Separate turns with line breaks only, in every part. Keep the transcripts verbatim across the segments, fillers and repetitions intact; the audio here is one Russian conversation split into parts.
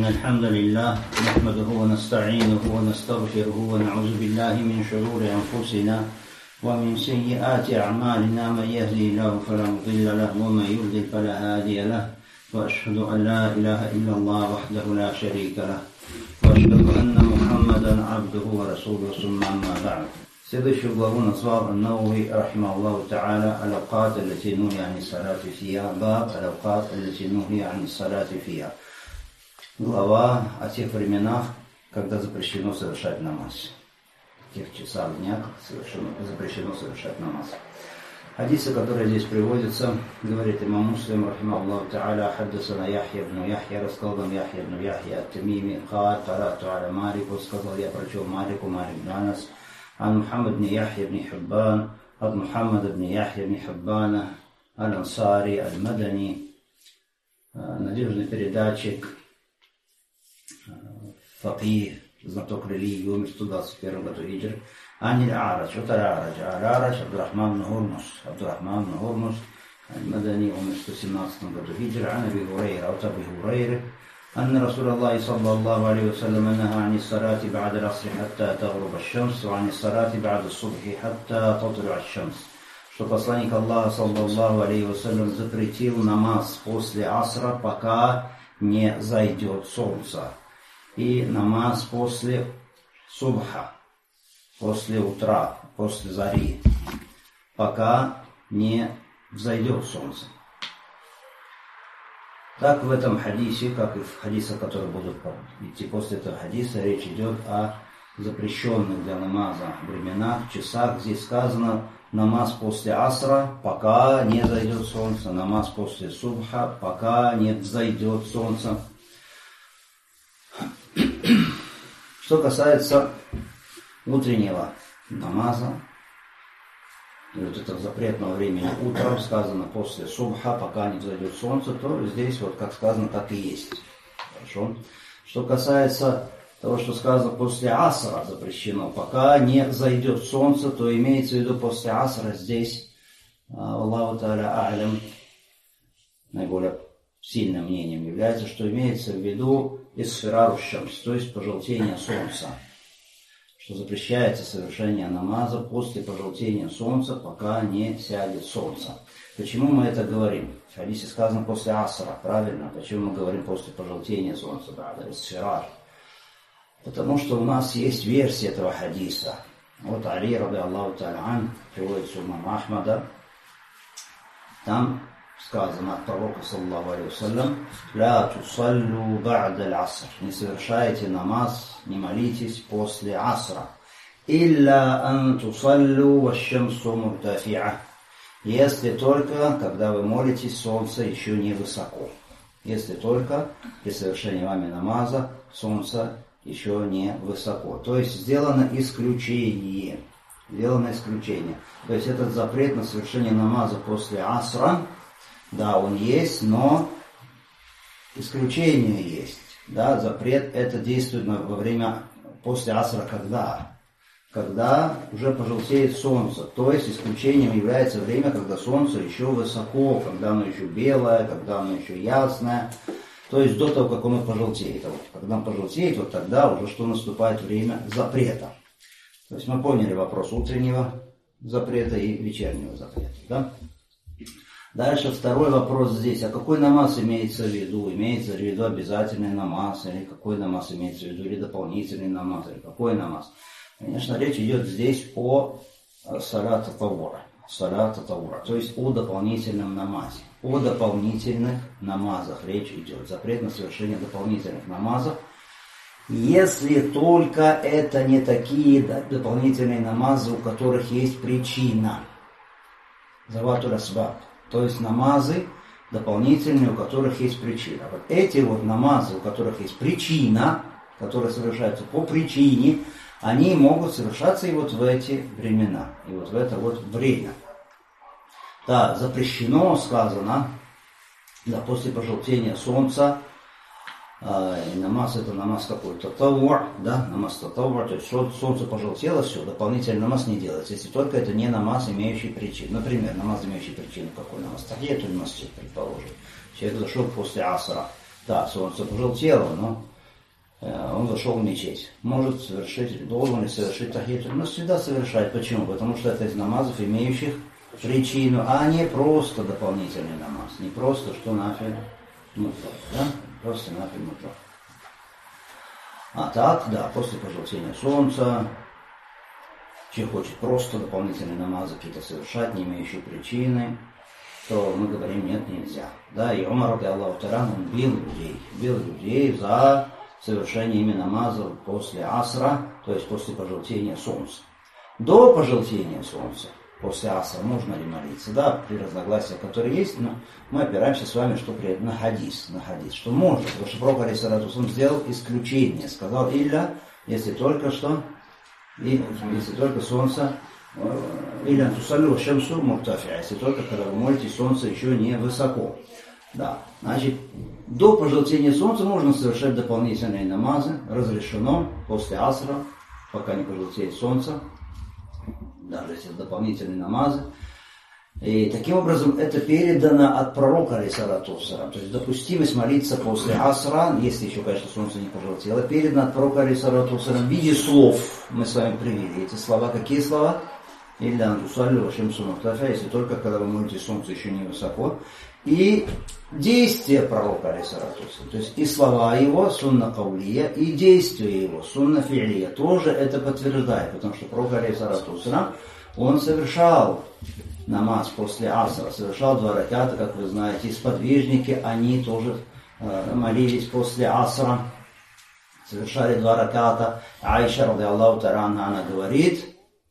إن الحمد لله نحمده ونستعينه ونستغفره ونعوذ بالله من شرور أنفسنا ومن سيئات أعمالنا. من يهدي الله فلا مضل له ومن يضلل فلا هادي له. وأشهد أن لا إله إلا الله وحده لا شريك له وأشهد أن محمدا عبده ورسوله ثم أما بعد. Следующую главу назвал Ан-Навави рахимахуллаху та'аля аль-авкат аллати нухи ани салати фиха. Баб аль-авкат аллати нухи ани салати фиха. Глава о тех временах, когда запрещено совершать намаз. В тех часах дня, когда запрещено совершать намаз. Хадисы, которые здесь приводятся, говорит имам Муслим рахимахуллаху та'аля: хаддасана Яхья ибн Яхья, рассказал нам Яхья ибн Яхья ат-Тамими, кал карату аля Малику, сказал, я прочел Малику, Малик ибн Анас, عن محمد بن يحيى بن حبان عن محمد بن يحيى بن حبان الأنصاري المدني, надежный передатчик, факих, знаток религии, умер в сто двадцать первом году хиджры. عن الأعرج, вот الأعرج, الأعرج Абдурахман бн Гурмус, Абдурахман бн Гурмус المدني, умер в сто семнадцатом году хиджры. عن أبي هريرة, от Аби Хурайры, أن رسول الله صلى الله عليه وسلم نهى عن الصلاة بعد العصر حتى تغرب الشمس وعن الصلاة بعد الصبح حتى تطلع الشمس. Что посланник Аллаха саллаллаху алейхи вассалям запретил намаз после асра, пока не зайдет солнце, и намаз после субха, после утра, после зари, пока не взойдет солнце. Так в этом хадисе, как и в хадисах, которые будут идти после этого хадиса, речь идет о запрещенных для намаза временах, часах. Здесь сказано намаз после асра, пока не зайдет солнце, намаз после субха, пока не взойдет солнце. Что касается утреннего намаза, и вот этого запретного времени утром, сказано после субха, пока не взойдет солнце, то здесь вот как сказано, так и есть. Хорошо. Что касается того, что сказано после асра запрещено, пока не зайдет солнце, то имеется в виду после асра здесь, Аллаху та'аля а'лям, наиболее сильным мнением является, что имеется в виду исфирару шамс, то есть пожелтение солнца. Что запрещается совершение намаза после пожелтения солнца, пока не сядет солнце. Почему мы это говорим? В хадисе сказано после асра, правильно? Почему мы говорим после пожелтения солнца? Да, да, сфирар. Потому что у нас есть версия этого хадиса. Вот Али, ради Аллаху та'аля ан, приводится у имама Ахмада. Там сказано от пророка, саллаллаху алейхи вассалям: «Ля тусаллю ба'да аль-аср». Не совершайте намаз, не молитесь после асра. «Илля ан тусаллю ваш-шамсу муртафи'а». Если только, когда вы молитесь, солнце еще не высоко. Если только при совершении вами намаза солнце еще не высоко. То есть сделано исключение. Сделано исключение. То есть этот запрет на совершение намаза после асра, да, он есть, но исключение есть. Да, запрет это действует во время после асра, когда? Когда уже пожелтеет солнце. То есть исключением является время, когда солнце еще высоко, когда оно еще белое, когда оно еще ясное. То есть до того, как оно пожелтеет. Когда оно пожелтеет, вот тогда уже что наступает время запрета. То есть мы поняли вопрос утреннего запрета и вечернего запрета. Да? Дальше второй вопрос здесь. А какой намаз имеется в виду? Имеется в виду обязательный намаз? Или какой намаз имеется в виду? Или дополнительный намаз? Или какой намаз? Конечно, речь идет здесь о салат ат-татаввур. Салат ат-татаввур. То есть о дополнительном намазе. О дополнительных намазах речь идет. Запрет на совершение дополнительных намазов. Если только это не такие дополнительные намазы, у которых есть причина. Заватуль асбаб. То есть намазы дополнительные, у которых есть причина. Вот эти вот намазы, у которых есть причина, которые совершаются по причине, они могут совершаться и вот в эти времена, и вот в это вот время. Да, запрещено, сказано, да, после пожелтения солнца, э, намаз это намаз какой-то татаввур, да, намаз татаввур, то есть солнце пожелтело, все, дополнительный намаз не делается, если только это не намаз, имеющий причину. Например, намаз, имеющий причину, какой намаз? Тахиятуль масджид, предположим. Человек зашел после асра, да, солнце пожелтело, но он зашел в мечеть. Может совершить, должен ли совершить тахиятуль масджид? Всегда совершает. Почему? Потому что это из намазов, имеющих причину, а не просто дополнительный намаз. Не просто, что нафиль мутлак, да? Просто нафиль мутлак. А так, да, после пожелтения солнца, человек хочет просто дополнительные намазы какие-то совершать, не имеющие причины, то мы говорим, нет, нельзя. Да, и Умар, ради Аллаху та'аля, он бил людей, бил людей за совершение ими намазов после асра, то есть после пожелтения солнца. До пожелтения солнца, после асра, можно ли молиться? Да, при разногласиях, которые есть, но мы опираемся с вами, что при на хадис, на хадис, что можно, потому что Пророк алейхиссалату вассалям сделал исключение, сказал, илля, если только что, и, если только солнце, или антусалю шамсу муртафиа, если только когда вы молитесь, солнце еще не высоко. Да, значит, до пожелтения солнца можно совершать дополнительные намазы, разрешено после асра, пока не пожелтеет солнце, даже если дополнительные намазы. И таким образом это передано от пророка, алейхиссалату вассалям. То есть допустимость молиться после асра, если еще, конечно, солнце не пожелтело, передано от пророка, алейхиссалату вассалям, в виде слов. Мы с вами привели эти слова. Какие слова? Или антусалю шамсу муртафиа, если только когда вы молитесь, солнце еще не высоко. И действия пророка, алейхиссалату вассалям, то есть и слова его, сунна каулия, и действия его, сунна фи'лия, тоже это подтверждает, потому что пророк, алейхиссалату вассалям, он совершал намаз после асра, совершал два раката, как вы знаете, и сподвижники, они тоже э, молились после асра, совершали два раката. Аиша, ради Аллаху та'аля, она говорит,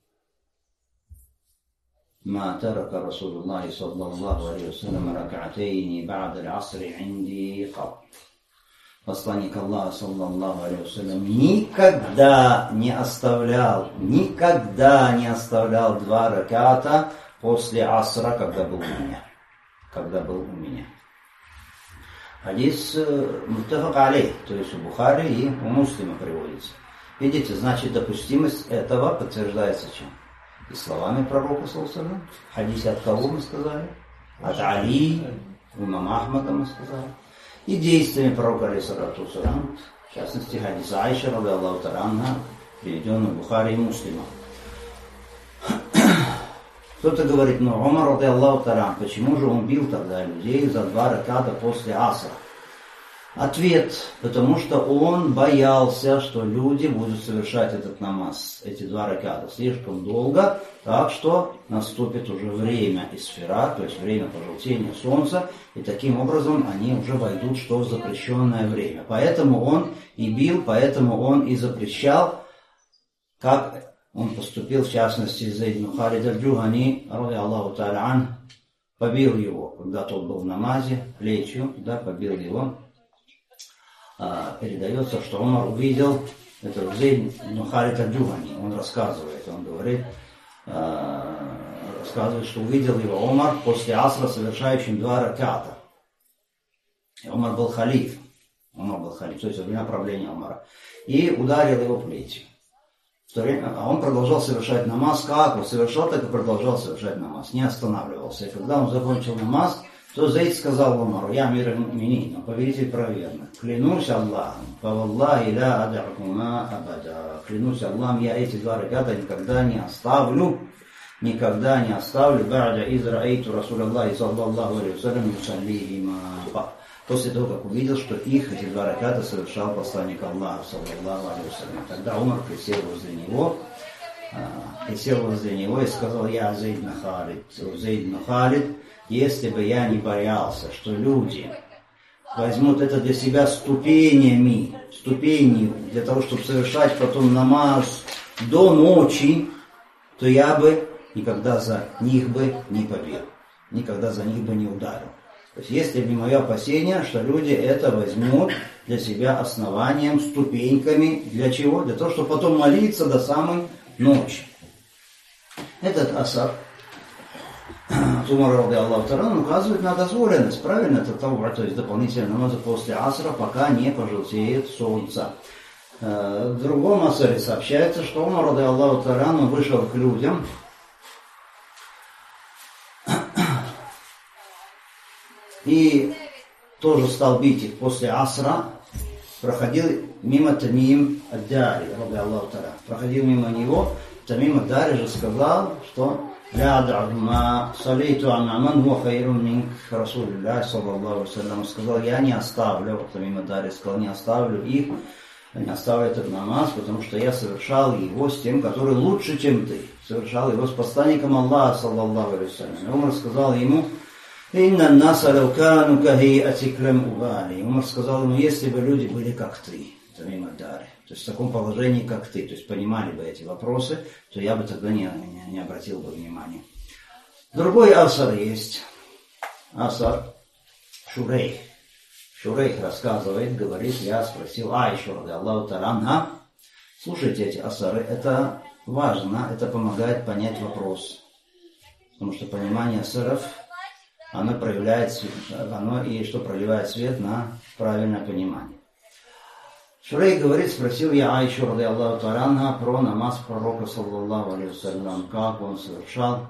ما ترك رسول الله صلى الله عليه وسلم ركعتين بعد العصر عندي قط. Посланник Аллаха, саллаллаху алейхи вассалям, никогда не оставлял, никогда не оставлял два раката после асра, когда был у меня. Когда был у меня. Хадис муттафак алейх, то есть у Бухари и у Муслима приводится. Видите, значит, допустимость этого подтверждается чем? И словами пророка, саллаллаху алейхи вассалям. В хадисе от кого мы сказали? От Али, имама Ахмада мы сказали. И действиями пророка, алейхиссалату вассалям, в частности, хадис Аиша, ради Аллаху та'аля, приведенный в Бухари и Муслима. Кто-то говорит, ну, Умар, ради Аллаху та'аля, почему же он бил тогда людей за два раката после асра? Ответ, потому что он боялся, что люди будут совершать этот намаз, эти два раката, слишком долго, так что наступит уже время исфира, то есть время пожелтения солнца, и таким образом они уже войдут, что в запрещенное время. Поэтому он и бил, поэтому он и запрещал, как он поступил, в частности, Зейд ибн Халид аль-Джухани, ради Аллаху та'аля ан, побил его, когда тот был в намазе, плечью, да, побил его. Передается, что Умар увидел, это Зейд ибн Халид аль-Джухани, он рассказывает, он говорит, рассказывает, что увидел его Умар после асра, совершающим два раката. И Умар был халиф, Умар был халиф, то есть во время правления Умара, и ударил его плетью. А он продолжал совершать намаз, как он совершал, так и продолжал совершать намаз, не останавливался. И когда он закончил намаз, то Зейд сказал Умару, я амир аль-муминин, повелитель правоверных, клянусь Аллахом, фаваллахи ля ад'акума абада, клянусь Аллахом, я эти два раката никогда не оставлю, никогда не оставлю, ба'да из ра'айту Расулаллахи саллаллаху алейхи вассалям юсаллихима. После того, как увидел, что их, эти два раката, совершал посланник Аллаха саллаллаху алейхи вассалям. Тогда Умар присел возле него, присел возле него и сказал, я Зейд ибн Халид, Зейд ибн Халид, если бы я не боялся, что люди возьмут это для себя ступенями, ступенью, для того, чтобы совершать потом намаз до ночи, то я бы никогда за них бы не побил, никогда за них бы не ударил. То есть, если бы не мое опасение, что люди это возьмут для себя основанием, ступеньками, для чего? Для того, чтобы потом молиться до самой ночи. Этот асар Умар, ради Аллаху та'аля, указывает на дозволенность, правильно, это того, то есть дополнительная намаза после асра, пока не пожелтеет солнце. В другом асаре сообщается, что Умар, ради Аллаху та'аля, вышел к людям и тоже стал бить их после асра, проходил мимо Тамим ад-Дари, ради Аллаху та'аля. Проходил мимо него, Тамим ад-Дари же сказал, что «Ля д'агма салейту амаман ва хайрун минк Расулилля, саллаллаху алейhi. Сказал, я не оставлю, Тамим ад-Дари сказал, не оставлю их, не оставлю этот намаз, потому что я совершал его с тем, который лучше, чем ты. Совершал его с посланником Аллаха, саллаллаху алейhi. Умар сказал ему, «Инна наса лаукану кахи атиклям убали». Умар сказал ему, если бы люди были как ты, Тамим ад-Дари, то есть в таком положении, как ты, то есть понимали бы эти вопросы, то я бы тогда не, не, не обратил бы внимания. Другой асар есть. Асар Шурейх. Шурейх рассказывает, говорит, я спросил Айшу, ради Аллаху та'аля, слушайте эти асары, это важно, это помогает понять вопрос. Потому что понимание асаров, оно проявляет, оно и что проливает свет на правильное понимание. Шурейх говорит, спросил я Айшу, ради Аллаху та'аля, про намаз пророка, саллаллаху алейхи вассалям, как он совершал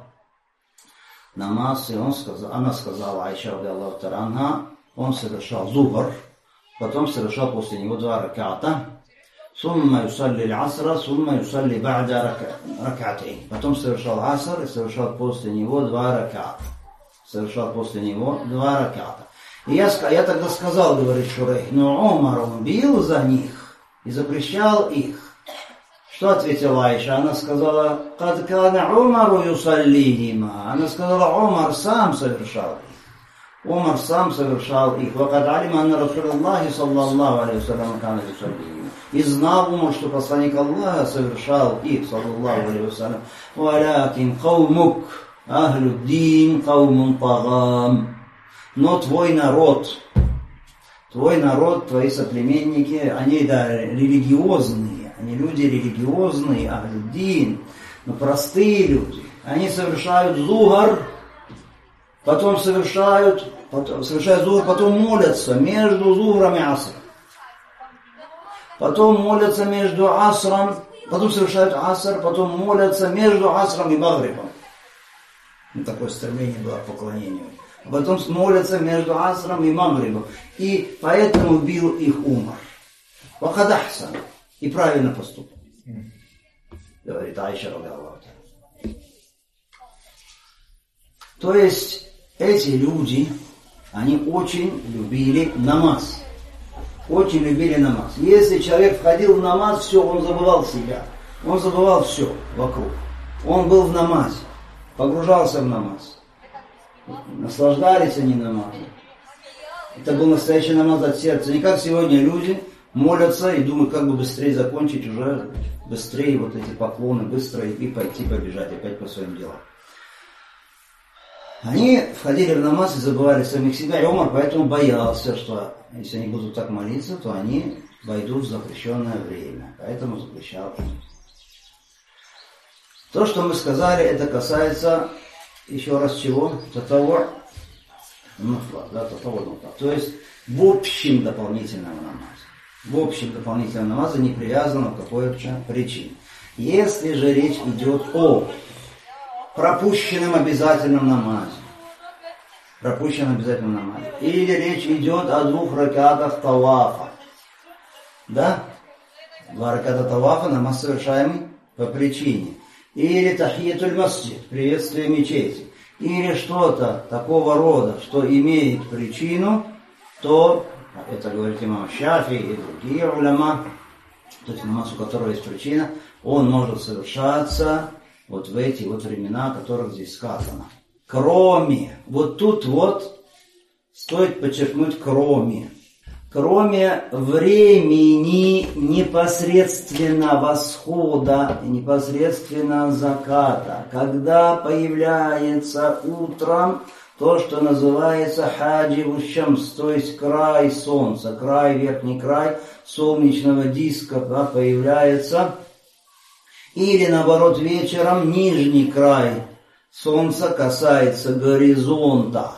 намаз, и он сказал, она сказала, Айша, ради Аллаху та'аля, он совершал зухр, потом совершал после него два раката, сумма юсалли аль-асра, сумма юсалли ба'да ракатейн. Потом совершал аср и совершал после него два раката. Совершал после него два раката. И я, я тогда сказал, говорит Шурейх, но Умар, он бил за них и запрещал их. Что ответила Айша? Она сказала, «Кад кана Умару юсаллихима». Она сказала, Умар сам совершал их. Умар сам совершал их. «Вакад алима анна Расулаллахи саллаллаху алейхи вассалям кана юсаллихима». И знал Умар, что посланник Аллаха совершал их, саллаллаху алейхи вассалям. «Валякин каумук ахлюддин каумун тагам». Но твой народ, твой народ, твои соплеменники, они, да, религиозные, они люди религиозные, ахлюддин, но простые люди. Они совершают зухар, потом совершают, потом, совершают зухар, потом молятся между зухром и асром. Потом молятся между асром, потом совершают аср, потом молятся между асром и магрибом. Ну, такое стремление было к поклонению. Потом молятся между асром и магрибом. И поэтому бил их Умар. Вахадахсан. И правильно поступил. Говорит Айша, ради Аллаху та'аля. То есть эти люди, они очень любили намаз. Очень любили намаз. Если человек входил в намаз, все, он забывал себя. Он забывал все вокруг. Он был в намазе. Погружался в намаз. Наслаждались они намазом. Это был настоящий намаз от сердца. Не как сегодня люди молятся и думают, как бы быстрее закончить, уже быстрее вот эти поклоны, быстро и пойти побежать опять по своим делам. Они входили в намаз и забывали самих себя. И Умар поэтому боялся, что если они будут так молиться, то они войдут в запрещенное время. Поэтому запрещал им. То, что мы сказали, это касается еще раз чего? Татавур. Нуфла, да, татавур нуфла. То есть в общем дополнительном намазе. В общем дополнительном намазе не привязано к какой-то причине. Если же речь идет о пропущенном обязательном намазе, пропущенном обязательном намазе, или речь идет о двух ракатах тавафа, да? Два раката тавафа, намаз совершаемый по причине. Или тахиятуль масджид, приветствие мечети, или что-то такого рода, что имеет причину, то, это говорит имам Шафи и другие уляма, то есть намаз, у которого есть причина, он может совершаться вот в эти вот времена, о которых здесь сказано. Кроме, вот тут вот стоит подчеркнуть кроме. Кроме времени непосредственно восхода, непосредственно заката, когда появляется утром то, что называется хадживу шамс, то есть край солнца, край, верхний край солнечного диска, да, появляется, или наоборот вечером нижний край солнца касается горизонта.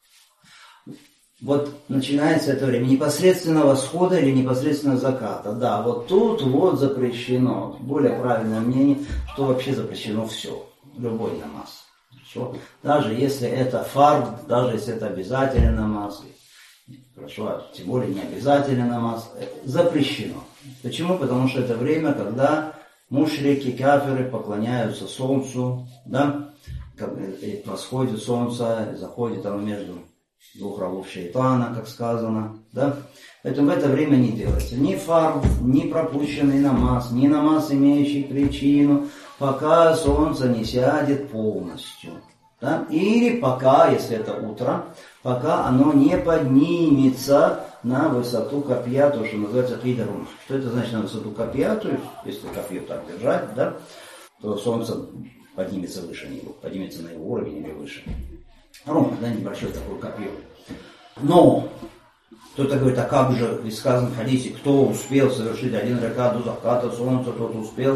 Вот начинается это время непосредственно восхода или непосредственно заката. Да, вот тут вот запрещено. Более правильное мнение, что вообще запрещено все. Любой намаз. Все. Даже если это фард, даже если это обязательный намаз. Хорошо, тем более не обязательный намаз. Запрещено. Почему? Потому что это время, когда мушрики, кафиры поклоняются солнцу, да, восходит солнце, заходит оно между двух рогов шейтана, как сказано, да. Поэтому в это время не делается ни фард, ни пропущенный намаз, ни намаз, имеющий причину, пока солнце не сядет полностью. Да? Или пока, если это утро, пока оно не поднимется на высоту копья, то, что называется кидарум. Что это значит на высоту копья? То есть, если копье так держать, да, то солнце поднимется выше него, поднимется на его уровень или выше. Рум, да, небольшое такое копье. Но кто-то говорит, а как же, ведь сказано в хадисе, кто успел совершить один ракат до заката солнца, тот успел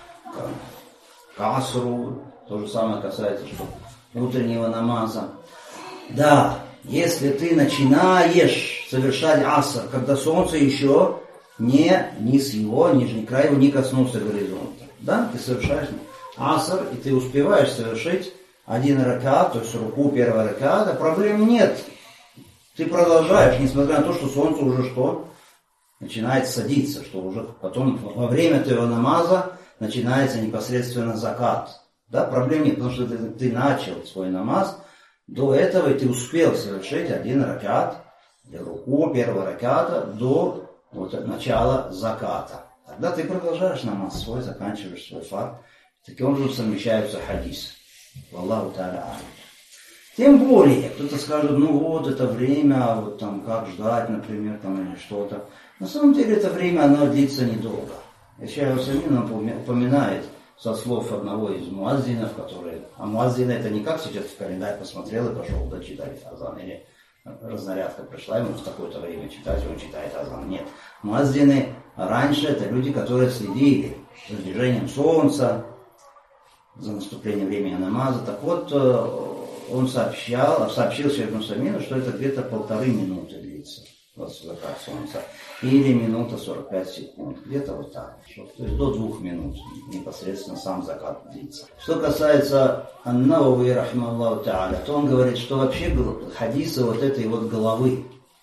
к асру. То же самое касается, что утреннего намаза. Да, если ты начинаешь совершать аср, когда солнце еще не низ его, нижний край его не коснулся горизонта. Да, ты совершаешь аср, и ты успеваешь совершить один ракат, то есть руку первого раката, проблем нет. Ты продолжаешь, несмотря на то, что солнце уже что? Начинает садиться, что уже потом во время твоего намаза начинается непосредственно закат. Да, проблем нет, потому что ты, ты начал свой намаз, до этого и ты успел совершить один ракат, или руку первого раката до вот, начала заката. Тогда ты продолжаешь намаз свой, заканчиваешь свой фард. Таким образом совмещаются хадис. Аллаху та'аля алим. Тем более, кто-то скажет, ну вот это время, вот там как ждать, например, там или что-то. На самом деле это время, оно длится недолго. Шейх Усаймин упоминает со слов одного из муаззинов, который... А муаззин это не как сейчас в календарь посмотрел и пошел дочитать азан, или разнарядка пришла, ему в такое-то время читать, он читает азан. Нет. Муаззины раньше это люди, которые следили за движением солнца, за наступлением времени намаза. Так вот, он сообщал, сообщил Шейху Усаймину, что это где-то полторы минуты длится, вот закат солнца, или минута сорок пять секунд, где-то вот так, то есть до двух минут непосредственно сам закат длится. Что касается Ан-Навави рахимахуллаху та'аля, то он говорит, что вообще хадисы вот этой вот головы.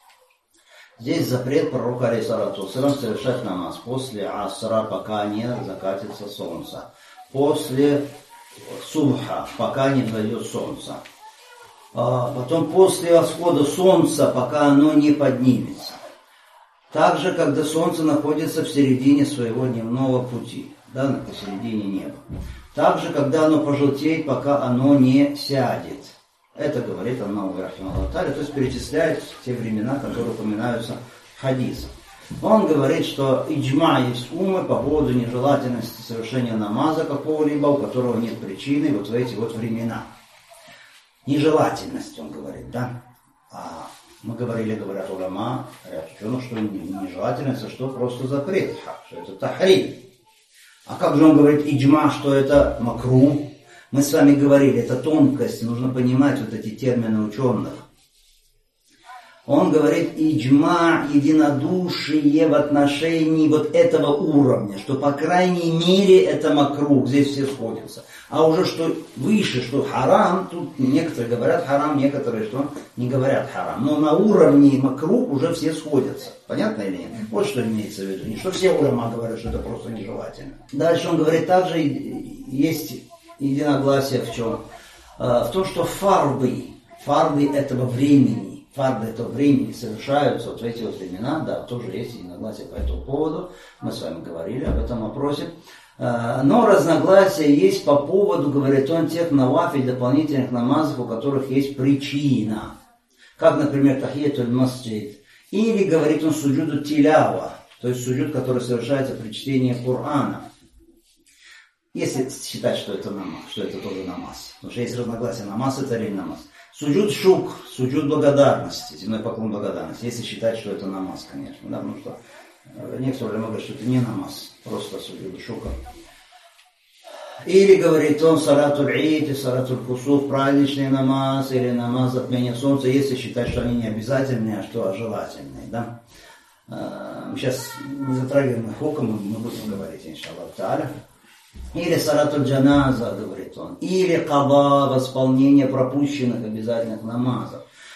Здесь запрет пророка алейхиссалату вассалям совершать намаз после асра, пока не закатится солнце, после субха, пока не взойдет солнце. А потом после восхода солнца, пока оно не поднимется. Также, когда солнце находится в середине своего дневного пути, да, посередине неба. Также, когда оно пожелтеет, пока оно не сядет. Это говорит Ан-Навави рахимахуллаху та'аля, то есть перечисляет те времена, которые упоминаются в хадисах. Он говорит, что иджма есть умы по поводу нежелательности совершения намаза какого-либо, у которого нет причины вот в эти вот времена. Нежелательность, он говорит, да. А мы говорили, говорят уляма, ряд ученых, что нежелательность, а что просто запрет, что это тахрим. А как же он говорит иджма, что это макру? Мы с вами говорили, это тонкость, нужно понимать вот эти термины ученых. Он говорит иджма, единодушие в отношении вот этого уровня, что по крайней мере это макрух, здесь все сходятся. А уже что выше, что харам, тут некоторые говорят харам, некоторые что не говорят харам. Но на уровне макрух уже все сходятся. Понятно или нет? Вот что имеется в виду. Не что все уляма говорят, что это просто нежелательно. Дальше он говорит, также есть единогласие в чем? В том, что фарды, фарды этого времени, фарды этого времени совершаются вот в эти вот времена, да, тоже есть единогласие по этому поводу, мы с вами говорили об этом вопросе, но разногласия есть по поводу, говорит он, тех навафиль, дополнительных намазов, у которых есть причина, как, например, тахиятуль масджид, или, говорит он, суджуду тилява, то есть суджуд, который совершается при чтении Корана. Если считать, что это намаз, что это тоже намаз, потому что есть разногласия, намаз это или намаз. Суджуд шук, суджуд благодарности, земной поклон благодарности, если считать, что это намаз, конечно, да, потому что некоторые могут говорить, что это не намаз, просто суджуд шука. Или, говорит он, салатуль ид, салатуль кусуф, праздничный намаз, или намаз затмения солнца, если считать, что они не обязательные, а что желательные, да. Мы сейчас не затрагиваем их хуком, мы будем говорить, иншаллах та'аля. Или салатуль джаназа, говорит он, или каба, восполнение пропущенных обязательных намазов.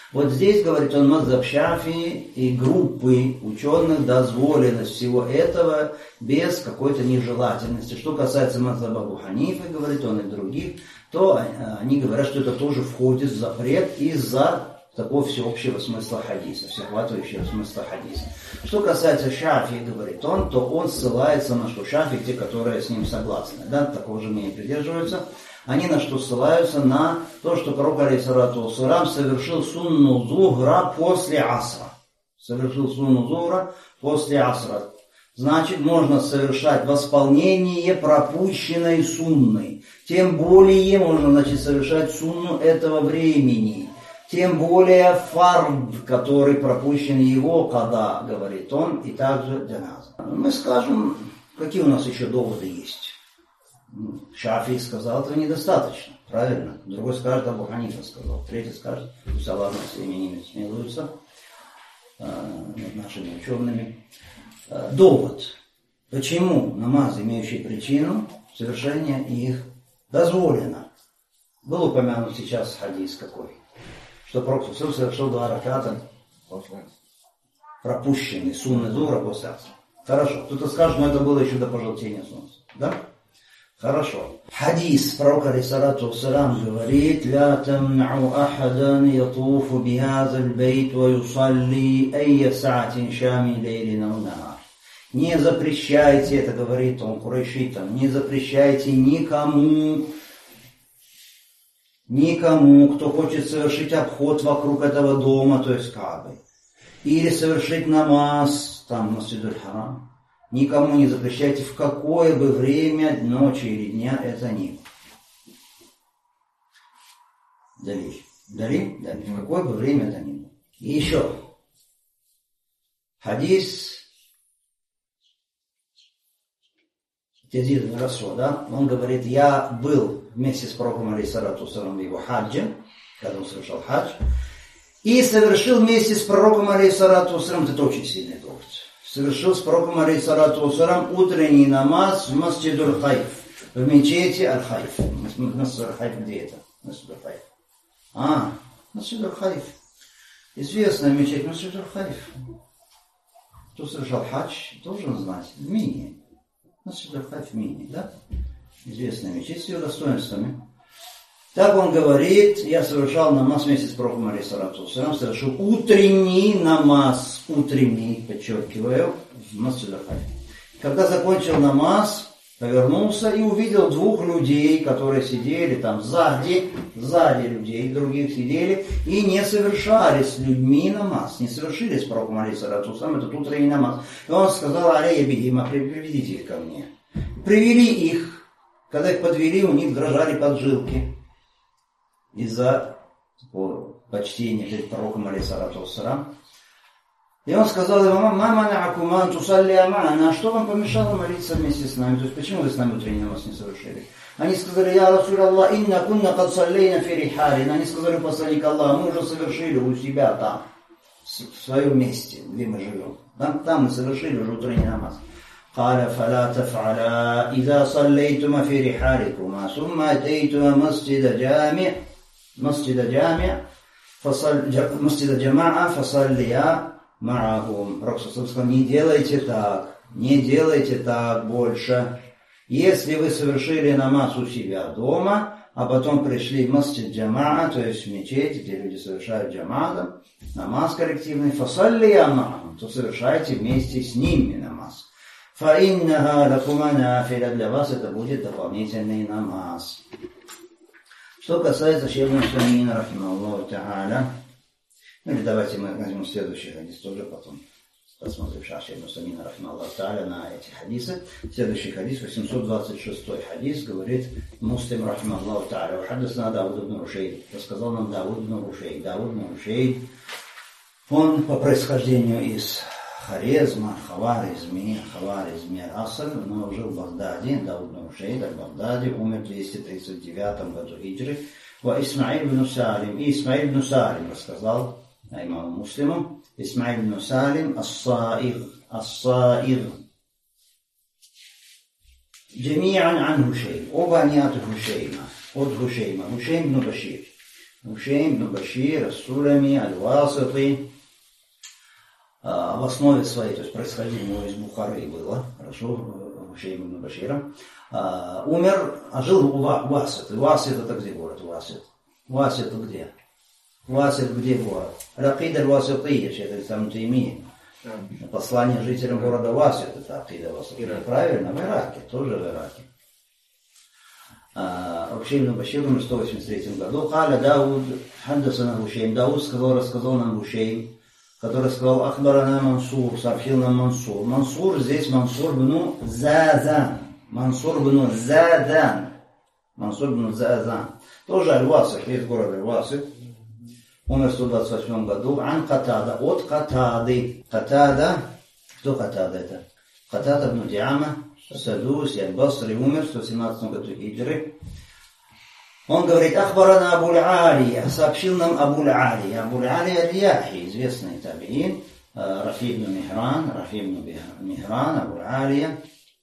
Вот здесь, говорит он, мазхаб Шафии и группы ученых дозволенность всего этого без какой-то нежелательности. Что касается мазхаба Абу Ханифы, говорит он, и других, то они говорят, что это тоже входит в запрет из-за такого всеобщего смысла хадиса, всеохватывающего смысла хадиса. Что касается Шафии, говорит он, то он ссылается на что Шафии, те, которые с ним согласны, да, такого же мнения придерживаются. Они на что ссылаются? На то, что пророк алейхиссалату вассалям совершил сунну зухра после асра. Совершил сунну зухра после асра. Значит, можно совершать восполнение пропущенной сунны. Тем более можно, значит, совершать сунну этого времени. Тем более фард, который пропущен его, когда, говорит он, и также джаназа. Мы скажем, какие у нас еще доводы есть. Шафии сказал, этого недостаточно, правильно? Другой скажет, Абу Ханифа сказал. Третий скажет, пусть Аллах над всеми ними смилуется, над нашими учеными. Довод. Почему намазы, имеющие причину, совершение их дозволено? Был упомянут сейчас хадис какой? Что пророк совершил два раката пропущенный, сунны зура после асра. Хорошо. Кто-то скажет, но это было еще до пожелтения солнца. Да? Хорошо. Хадис пророка алейхиссалату вассалям говорит: «Ля тамнау ахадан ятуфу бихазаль бейт ва юсалли айя саатин шами лейлин ау нахар». Не запрещайте, это говорит он курайшитам, не запрещайте никому, никому, кто хочет совершить обход вокруг этого дома, то есть Каабы, или совершить намаз, там, Масджидуль Харам. Никому не запрещайте, в какое бы время, ночи или дня это ни было. Далее. Далее? Далее. В какое бы время это ни было. И еще. Хадис Язид ибн Расул, да? Он говорит, я был вместе с пророком алейхиссалату вассалям в его хаджи, когда он совершал хадж, и совершил вместе с пророком алейхиссалату вассалям, это очень сильный довод, совершил с пророком алейхиссалату вассалям утренний намаз в Масджид аль-Хайф, в мечети Аль-Хайф. Масджид аль-Хайф где это? Масджид аль-Хайф. А, Масджид аль-Хайф. Известная мечеть Масджид аль-Хайф. Кто совершал хадж, должен знать. В Мине. Масджид аль-Хайф в Мине, да? Известная мечеть с ее достоинствами. Так он говорит, я совершал намаз вместе с пророком алейхиссалату вассалям, совершил утренний намаз, утренний, подчеркиваю, в Масджид аль-Хайф. Когда закончил намаз, повернулся и увидел двух людей, которые сидели там сзади, сзади людей, других сидели, и не совершали с людьми намаз, не совершили с пророком алейхиссалату вассалям этот утренний намаз. И он сказал, алейя бихима, приведите их ко мне. Привели их, когда их подвели, у них дрожали поджилки. Из-за почтения перед пророком алейхиссалату вассалям. И он сказал ему, мама наакуман тусалли амана, что вам помешало молиться вместе с нами? То есть, почему вы с нами утренний намаз не совершили? Они сказали, я Расуль Аллах, инна кунна кад саллейна фи рихалин. Они сказали, посланник Аллаха, мы уже совершили у себя там, в своем месте, где мы живем. Там, там мы совершили уже утренний намаз. قال فلا تفعلا إذا صليتما في رحالكما ثم أتيتما مسجد جامع مسجد جامع فصل مسجد جماعة فصليا معهم. Пророк сказал, не делайте так, не делайте так больше. Если вы совершили намаз у себя дома, а потом пришли в масджид джамаа, то есть в мечеть, где люди совершают джамаатом, намаз коллективный, фасаллия ма'ахум, то совершайте вместе с ними намаз. فَإِنَّهَا لَكُمَا نَافِلَةٌ, для вас это будет дополнительный намаз. Что касается шейха Усаймина, рахимахуллаху та'аля, ну или давайте мы возьмем следующий хадис тоже потом. Посмотрим шейха Усаймина, рахимахуллаху та'аля, на эти хадисы. Следующий хадис, восемьсот двадцать шестой хадис, говорит Муслим, рахимахуллаху та'аля, «Хаддасана Дауд ибн Рушейд», рассказал нам Дауд ибн Рушейд. Дауд ибн Рушейд, он по происхождению из Хорезма, Хаваризми, Хаваризми Асаль, но жил в Багдаде, Дауд ибн Рушейд аль-Багдади, умер в двести тридцать девятом году хиджры. Ва Исмаиль ибн Салим, и Исмаиль ибн Салим рассказал имаму Муслиму, Исмаиль ибн Салим ас-Саир, ас-Саир. Джами'ан ан Хушейм, оба они от Хушейма, от Хушейма, Хушейм ибн Башир. Ушейм ибн Башир, Ас-Сулами, Аль-Васити. В основе своей, то есть происхождение его из Бухары было, хорошо, Ушейм ибн Башира. Умер, а жил в Васит. Васит это где город? Васит. Васит это где? Васит где город? Ракид аль-Васития, это там Тайми. Послание жителям города Васит, это Акида Васития. Правильно, в Ираке, тоже в Ираке. Ушейм ибн Башир умер в сто восемьдесят третьем году. Халя Дауд, хаддасана Ушейм. Дауд сказал, рассказал нам Ушейм, который сказал, Ахбарана Мансур, сообщил нам Мансур. Мансур, здесь Мансур бну Задан. Мансур бну Задан. Мансур бну Задан. Тоже Аль-Васит, есть город Аль-Васит. Умер в сто двадцать восьмом году. Ан Катада, от Катады. Катада, кто Катада это? Катада бну Диама, Садуси, Аль-Басри, умер в сто семнадцатом году хиджры. Он говорит, Ахбарана Абуль-Алия, сообщил нам Абуль-Алия. Абуль-Алия Аль-Яхи, известный табиин, Рафи ибн Михран, Рафи ибн Михран, Абуль-Алия,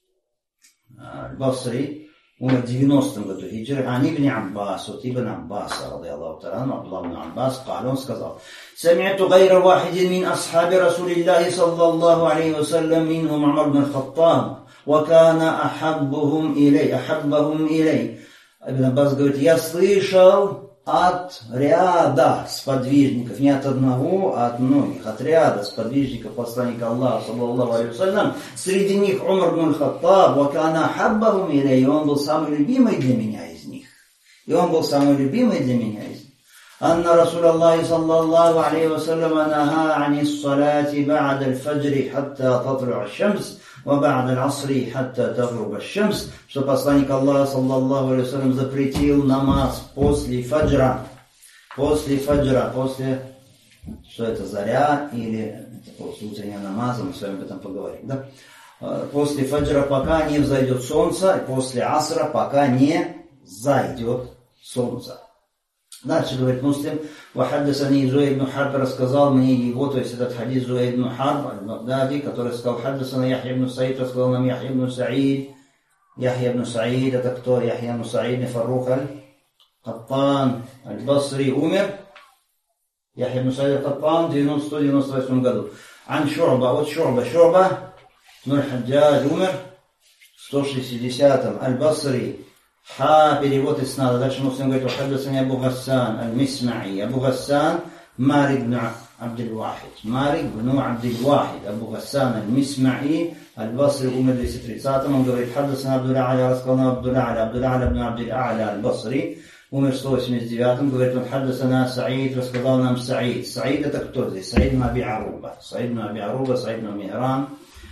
Аль-Басри, умер в девяностом году хиджры. Ан ибн Аббас, от ибн Аббаса, ради Аллаху та'аля, Абдуллах ибн Аббас, قال, он сказал, Сами'ту гайра вахидин мин асхаби Расулиллахи саллаллаху алейхи вассалям, минхум Умар ибн Хаттаб, ва кана ахаббухум илей, ахаббахум илей. Ибн Аббас говорит, я слышал от ряда сподвижников, не от одного, а от многих, от ряда сподвижников посланника Аллаха, саллаллаху алейхи вассалям, среди них Умар ибн Хаттаб, ва кана ахаббахум илей, и он был самый любимый для меня из них. И он был самый любимый для меня из них. أن رسول الله صلى الله عليه وسلم نهى عن الصلاة بعد الفجر حتى تطلع الشمس وبعد العصر حتى تغرب الشمس, что посланник Аллаха саллаллаху алейхи вассалям запретил намаз после фаджра, после фаджра, после, что это, заря или это после утреннего намаза, мы с вами об этом поговорим, да? После фаджра, пока не взойдет солнце, и после асра, пока не зайдет солнце. Дальше говорит Муслим, «Вахаддасани Зуэй ибн Харб», рассказал мне его, то есть этот хадис Зуэй ибн Харб, аль-Багдади, который сказал, «Хаддасана Яхья ибн Саид», рассказал нам Яхья ибн Саид. Яхья ибн Саид, это кто? Яхья ибн Саид, ибн Фаррух аль-Каттан, аль-Басри, умер. Яхья ибн Саид аль-Каттан в сто девяносто восьмом году. Ан Шу'ба, от Шу'ба, Шу'ба, ибн Хаджадж, умер в сто шестидесятом, аль-Басри. Ха, перевод иснада. Дальше Муслим говорит, «Вахаддасани Абу Гассан аль-Мисмаи». Абу Гассан, Марик бн Абдул-Вахид. Марик бн Абдул-Вахид. Абу Гассан аль-Мисмаи, аль-Басри, умер в двести тридцатом. Он говорит, «Хаддасана Абдул-А'ля», рассказал нам Абдул-А'ля. Абдул-А'ля бн Абдул-А'ля аль-Басри, умер в сто восемьдесят девятом. Говорит, он, «Хаддасана Саид», рассказал нам Саид. Саид это кто здесь? Саид бн Аби Аруба. Саид бн Аби Аруба, Саид бн Михран,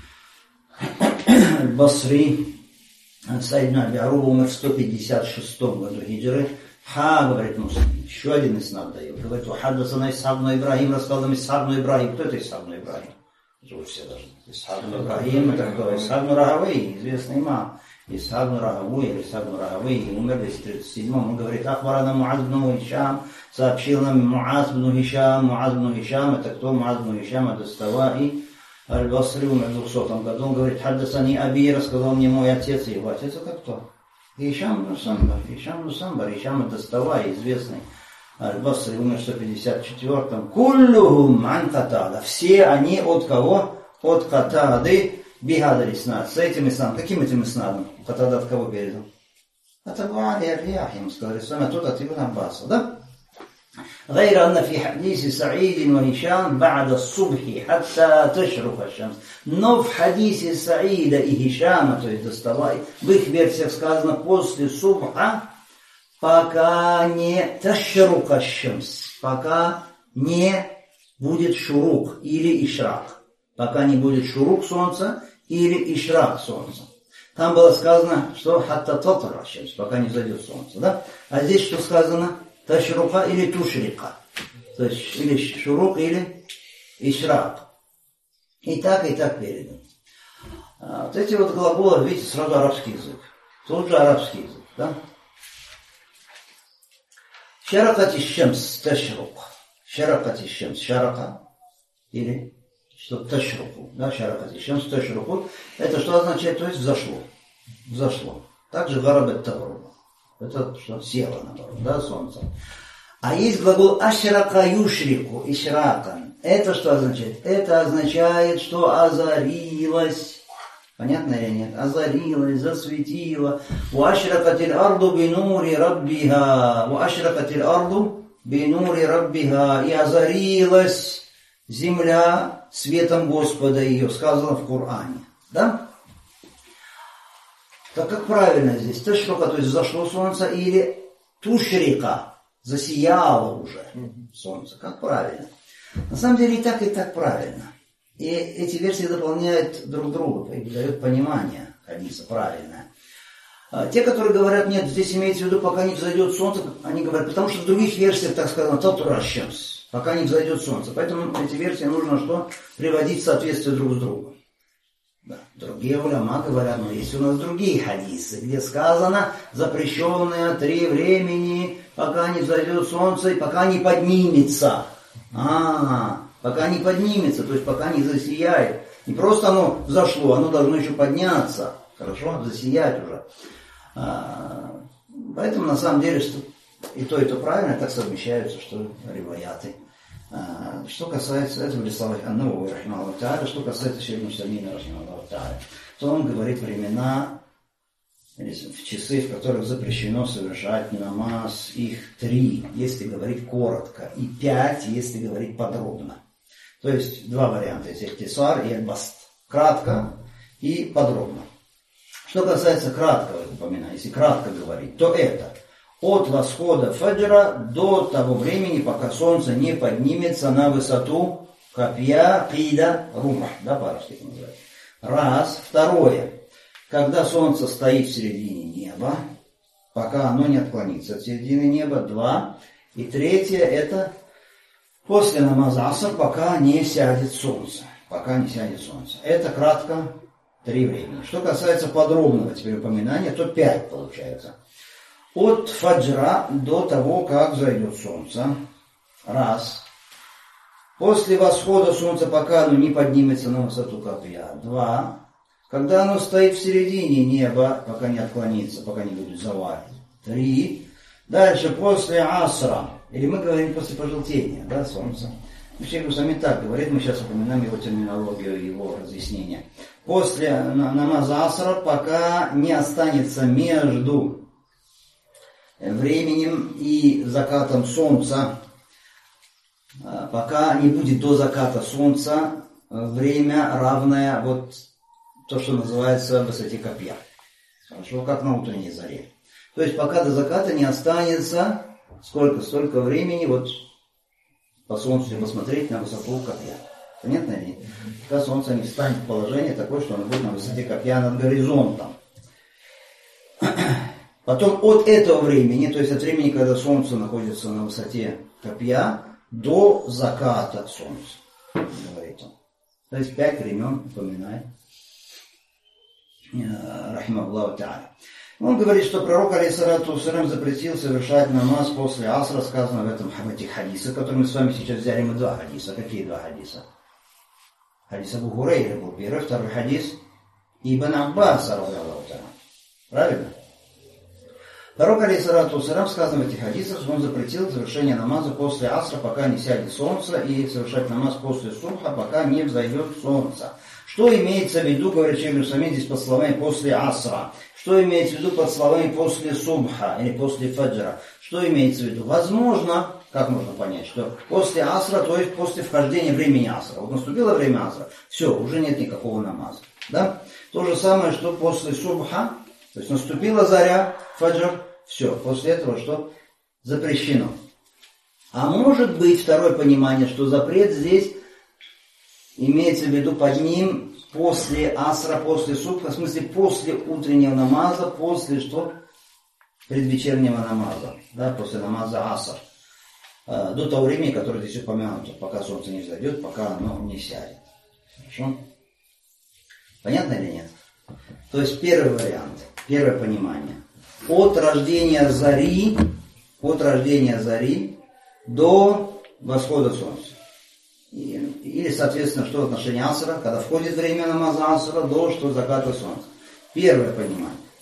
аль-Басри. Саид ибн Аби Аруба умер в сто пятьдесят шестом году хиджры. Ха, говорит Муслим, еще один иснад дает. Говорит, «Вахаддасана Исхак бн Ибрахим», рассказал нам Исхак бн Ибрахим. Кто это Исхак бн Ибрахим? Вы все должны. Исхак бн Ибрахим, это кто? Исхак бн Рахавей, известный имам. Исхак бн Рахавей, или Исхак бн Рахавей, умер в двести тридцать седьмом. Он говорит, «Ахбарана Муаз бн Хишам», сообщил нам Муаз бн Хишам. Муаз бн Хишам, это кто? Муаз бн Хишам, это Ставаи. Аль-Басри умер в двухсотом году. Он говорит, «Хаддасани Аби», рассказал мне мой отец. Его отец это кто? Хишам ибн Самбар. Хишам ибн Самбар. Хишам это Ставай, известный. Аль-Басри умер в сто пятьдесят четвёртом. Куллухум ан Катада. Все они от кого? От Катады. Бигадаль иснад. С этим иснадом. Каким этим иснадом? Катада от кого передал? От Абу Али аль-Яхи. Мы сказали с вами, тут от Ибн Аббаса, да? غير أن في حديث سعيد وهشام بعد الصبح حتى تشرق الشمس. Но в хадисе Саида и Хишама, то есть доставай, в их версиях сказано после субха, пока не ташрук аш-шамс, пока не будет шурук или ишрак, пока не будет шурук солнца или ишрак солнца. Там было сказано, что хатта татра аш-шамс, пока не зайдет солнце, да? А здесь что сказано? Ташрука или тушрика. То есть или шурук, или ишрак. И так, и так передано. А вот эти вот глаголы, видите, сразу арабский язык. Тут же арабский язык, да? Шаракати шамс ташрук. Шаракати шамс. Шарака. Или что ташруку. Да, шаракати шамс ташруку. Это что означает? То есть взошло. Взошло. Также гарабет тавруба. Это что? Село, наоборот, да, солнце. А есть глагол ашрака юшрику, ишракан. Это что означает? Это означает, что озарилось. Понятно или нет? Озарилось, засветило. Уашракатиль арду бинури раббиха. Уашракатиль арду бинури раббиха. И озарилась земля светом Господа ее. Сказано в Коране. Да? Так как правильно здесь? Ташрока, то есть зашло солнце, или тушрика, засияло уже солнце. Как правильно? На самом деле и так, и так правильно. И эти версии дополняют друг друга, и дают понимание хадиса правильное. А те, которые говорят, нет, здесь имеется в виду, пока не взойдет солнце, они говорят, потому что в других версиях, так сказано, татуращемс, пока не взойдет солнце. Поэтому эти версии нужно что? Приводить в соответствие друг с другом. Да. Другие уляма говорят, но есть у нас другие хадисы, где сказано, запрещенные три времени, пока не взойдет солнце и пока не поднимется. А, пока не поднимется, то есть пока не засияет. Не просто оно взошло, оно должно еще подняться. Хорошо? Засиять уже. А, поэтому на самом деле, что и то, и то правильно, так совмещаются, что риваяты. А, что касается этого рисовать Аннавави рахимахуллаху тааля, что касается Шейха Мусальмина рахимахуллаху тааля, то он говорит времена, в часы, в которых запрещено совершать намаз, их три, если говорить коротко, и пять, если говорить подробно. То есть два варианта, есть ихтисар и аль-баст. Кратко и подробно. Что касается краткого упоминания, если кратко говорить, то это от восхода фаджра до того времени, пока солнце не поднимется на высоту копья, кида, румах, да, по-арабски это называется. Раз. Второе. Когда солнце стоит в середине неба, пока оно не отклонится от середины неба. Два. И третье, это после намаза аср, пока не сядет солнце. Пока не сядет солнце. Это кратко три времени. Что касается подробного теперь упоминания, то пять получается. От фаджра до того, как взойдет солнце. Раз. После восхода солнца, пока оно не поднимется на высоту копья. Два. Когда оно стоит в середине неба, пока не отклонится, пока не будет завалить. Три. Дальше, после асра. Или мы говорим после пожелтения, да, солнца. Шейх Усаймин так говорит, мы сейчас упоминаем его терминологию, его разъяснение. После намаза асра, пока не останется между временем и закатом солнца, пока не будет до заката солнца время, равное вот то, что называется высоте копья. Хорошо, как на утренней заре. То есть пока до заката не останется сколько, столько времени вот по солнцу посмотреть на высоту копья. Понятно ли? Пока солнце не встанет в положение такое, что оно будет на высоте копья над горизонтом. Потом от этого времени, то есть от времени, когда солнце находится на высоте копья, до заката солнца, говорит он. То есть пять времен упоминает рахимахуллаху тааля. Он говорит, что пророк алейхиссалату вассалям запретил совершать намаз после асра, сказано в этом в этих хадисах, которые мы с вами сейчас взяли. Мы два хадиса. Какие два хадиса? Хадис Абу Хурайры был первый, второй хадис Ибн Аббаса, радиаллаху тааля. Правильно? Пророк алейхиссалату вассалям, сказано в этих хадисах, он запретил совершение намаза после асра, пока не сядет солнце, и совершать намаз после субха, пока не взойдет солнце. Что имеется в виду, говорит Шейх Усаймин, здесь под словами после асра? Что имеется в виду под словами после субха или после фаджра? Что имеется в виду? Возможно, как можно понять, что после асра, то есть после вхождения времени асра. Вот наступило время асра, все, уже нет никакого намаза. Да? То же самое, что после субха, то есть наступила заря, фаджр, все, после этого что? Запрещено. А может быть второе понимание, что запрет здесь имеется в виду под ним после асра, после субха, в смысле после утреннего намаза, после что? Предвечернего намаза, да, после намаза аср. До того времени, которое здесь упомянуто, пока солнце не взойдет, пока оно не сядет. Хорошо? Понятно или нет? То есть первый вариант, первое понимание. От рождения зари, от рождения зари до восхода солнца. Или, соответственно, что в отношении асра, когда входит время намаза асра, до что заката солнца. Первое понимание.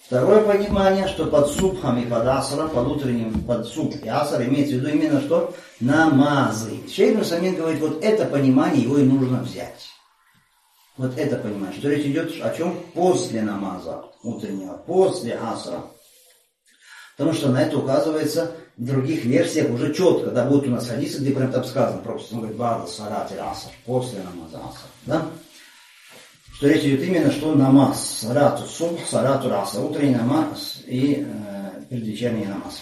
Второе понимание, что под субхом и под асром, под утренним, под субх и аср имеется в виду именно что? Намазы. Шейх ибн Усаймин говорит, вот это понимание его и нужно взять. Вот это понимание, что речь идет о чем? После намаза утреннего, после асра. Потому что на это указывается в других версиях уже четко, да, будут у нас хадисы, где прям там сказано, просто он говорит, бада, салат и аср, после намаза аср, да? Что речь идет именно, что намаз, салату субх, салату аср, утренний намаз и э, предвечерний намаз.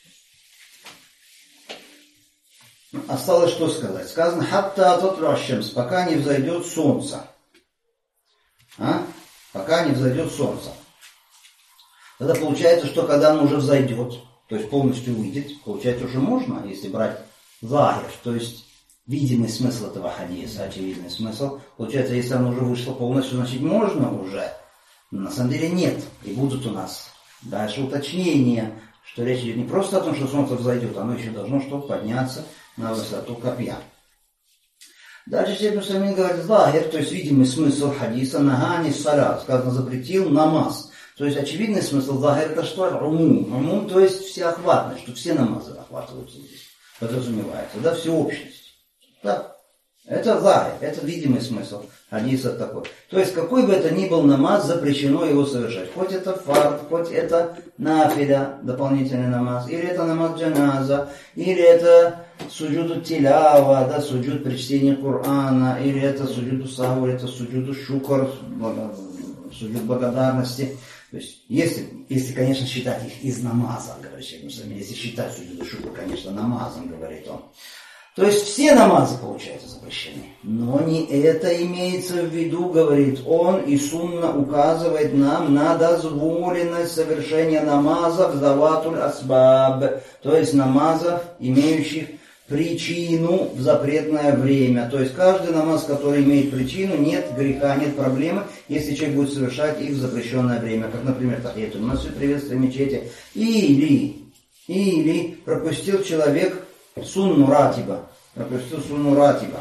Осталось что сказать? Сказано, хатта татлу'аш-шамс, пока не взойдет солнце. А? Пока не взойдет солнце. Тогда получается, что когда оно уже взойдет, то есть полностью выйдет, получается уже можно, если брать захир, то есть видимый смысл этого хадиса, очевидный смысл. Получается, если оно уже вышло полностью, значит можно уже. Но на самом деле нет. И будут у нас дальше уточнения, что речь идет не просто о том, что солнце взойдет, оно еще должно что подняться на высоту копья. Дальше Шейх ибн Усаймин говорит, захир, то есть видимый смысл хадиса, нагани салят, сказано, запретил намаз. То есть очевидный смысл захир это что? Умум. Умум, то есть всеохватность, что все намазы охватываются здесь. Подразумевается, да, всеобщность. Да. Это захир, это видимый смысл хадиса такой. То есть какой бы это ни был намаз, запрещено его совершать. Хоть это фард, хоть это нафиля, дополнительный намаз, или это намаз джаназа, или это суджуду тилява, да, суджуд при чтении Корана, или это суджуду саху, или это суджуду шукр, суджуд благодарности. То есть, если, если, конечно, считать их из намаза, говорит Шейх ибн Усаймин, если считать суджуду шукр, конечно, намазом, говорит он. То есть все намазы, получается, запрещены. Но не это имеется в виду, говорит он, и сунна указывает нам на дозволенность совершения намазов заватуль асбаб, то есть намазов, имеющих причину в запретное время. То есть каждый намаз, который имеет причину, нет греха, нет проблемы, если человек будет совершать их в запрещенное время. Как, например, тахиятуль масджид, приветствие мечети. Или, или пропустил человек сунну ратиба. Пропустил сунну ратиба.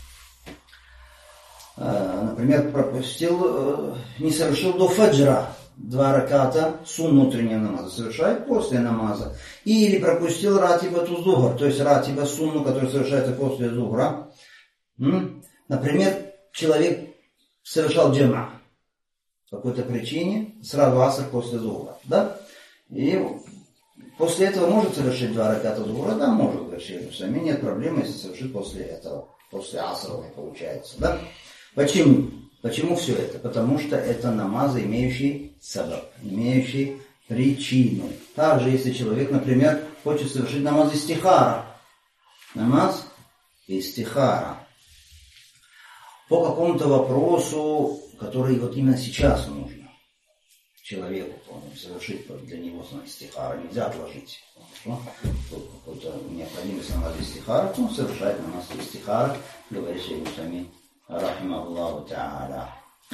Например, пропустил, не совершил до фаджра два раката сунну утреннего намаза. Совершает после намаза. Или пропустил ратиба ту зухр, то есть ратиба сунну, который совершается после зухра. Например, человек совершал джама по какой-то причине, сразу аср после зухра. Да? И после этого может совершить два раката зухра? Да, может, говорит Шейх ибн Усаймин, нет проблемы, если совершит после этого, после асра уже получается. Да? Почему? Почему все это? Потому что это намазы, имеющие сабаб, имеющие причину. Также, если человек, например, хочет совершить намаз истихара, намаз истихара, по какому-то вопросу, который вот именно сейчас нужно человеку совершить для него истихара, нельзя отложить. Какой-то необходимость намаза истихара, то он совершает намаз истихара, говорит Шейх ибн Усаймин, рахимахуллаху та'аля.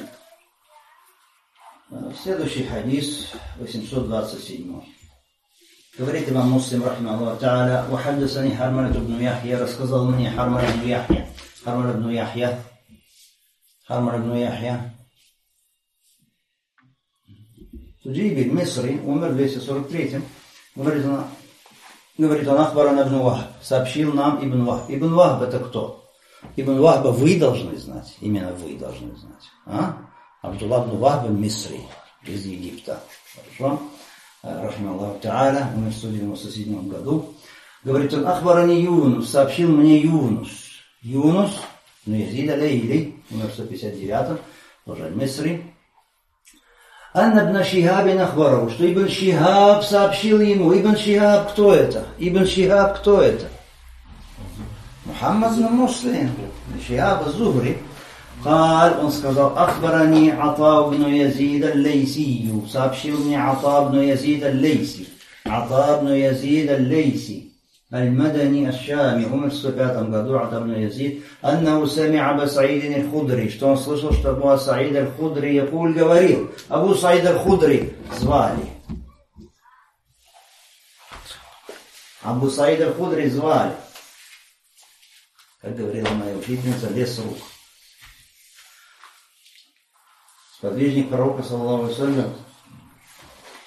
Следующий хадис, восемьсот двадцать седьмой. Говорит имам Муслим, рахимахуллаху та'аля, «Вахаддасани Хармаль ибн Яхья», рассказал мне Хармаль ибн Яхья. Хармаль ибн Яхья. Хармаль ибн Яхья. Суджиби Мисри, умер в двести сорок третьем. Говорит он, говорит он, ахбаран ибн Вахб, сообщил нам Ибн Вахб. Ибн Вахб это кто? Ибн Вахба вы должны знать, именно вы должны знать. А? Абдуллах ибн Вахб Мисри, из Египта. Хорошо? Рахималлаху та'аля, умер в сто девяносто седьмом году. Говорит он, ахбарани Юнус, сообщил мне Юнус. Юнус, ну Язид алейли, умер в сто пятьдесят девятом, тоже Мисри. Анна ибн Шихабин ахбару, что Ибн Шихаб сообщил ему. Ибн Шихаб кто это? Ибн Шихаб кто это? Мухаммад ибн Муслим, Шихаб az-Зухри. قال, он сказал, ахбарани Ата ибн Язид аль-Лейси, сообщил мне Ата ибн Язид аль-Лейси. Ата ибн Язид аль-Лейси, аль-Мадани аш-Шами, умер в сто пятом году, Ата ибн Язид, аннаху сами'а Аба Саид аль-Худри, что он слышал, что Абу Саид аль-Худри якуль говорил. Абу Саид аль-Худри звали. Абу Саид аль-Худри звали. Как говорила моя учительница, лес рук. Сподвижник пророка, саллаллаху алейхи ва саллям,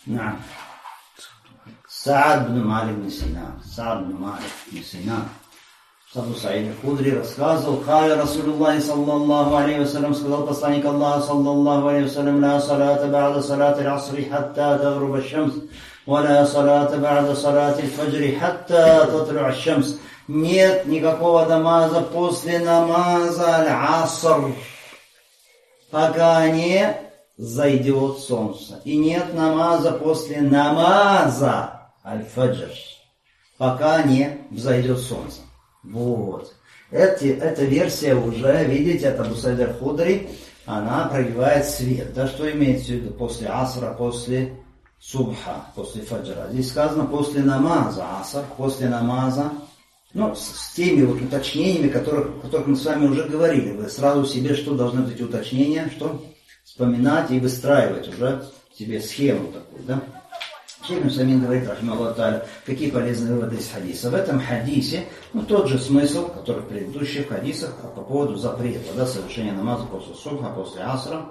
نعم. Саад бн Малик бн Синан. Саад бн Малик бн Синан. Абу Саид аль-Худри рассказывал: «Каля Расулуллахи саллаллаху алейхи вассалям, сказал посланник Аллаха саллаллаху алейхи вассалям: ла салата ба'да салати аль-асри хатта тагруба аш-шамс, ва ла салата ба'да салати аль-фаджри хатта татлу'a аш-шамс». Нет никакого намаза после намаза аль-аср, пока не зайдет солнце. И нет намаза после намаза аль-фаджр, пока не взойдет солнце. Вот. Эти, эта версия уже, видите, от Абу Саида аль-Худри, она пробивает свет. Да, что имеется в виду после асра, после субха, после фаджра. Здесь сказано после намаза аср, после намаза, ну, с, с теми вот уточнениями, которых, которых мы с вами уже говорили. Вы сразу себе что должны быть эти уточнения, что вспоминать и выстраивать уже себе схему такую, да? Шейх Самин говорит, рахимахуллах тааля, какие полезные выводы из хадиса. В этом хадисе, ну, тот же смысл, который в предыдущих хадисах по поводу запрета, да, совершения намаза после субха, после асра.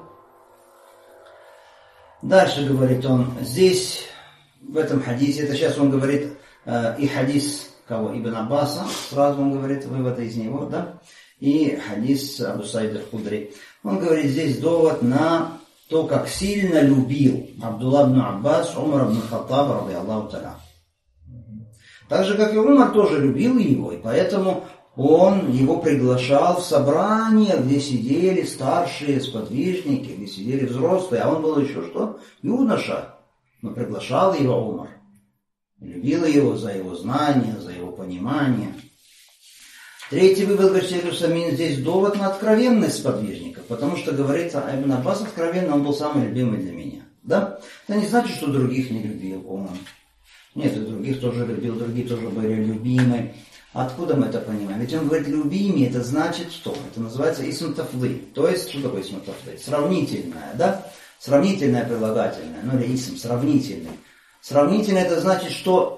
Дальше говорит он, здесь, в этом хадисе, это сейчас он говорит э, и хадис кого? Ибн Аббаса, сразу он говорит выводы из него, да, и хадис Абу Саида аль-Худри. Он говорит здесь довод на то, как сильно любил Абдулла ибн Аббас Умар ибн Хаттаб, ради Аллаху та'аля. Так же, как и Умар тоже любил его, и поэтому он его приглашал в собрания, где сидели старшие сподвижники, где сидели взрослые, а он был еще что? Юноша. Но приглашал его Умар. Любил его за его знания, за его понимание. Третий вывод, говорит Шейх Самин, здесь довод на откровенность сподвижников, потому что, говорится, Ибн Аббас откровенно, он был самый любимый для меня. Да? Это не значит, что других не любил он. Нет, и других тоже любил, другие тоже были любимы. Откуда мы это понимаем? Ведь он говорит, любимый, это значит что? Это называется исм тафдиль. То есть, что такое исм тафдиль? Сравнительное, да? Сравнительное прилагательное, ну или исм, сравнительный. Сравнительное, это значит, что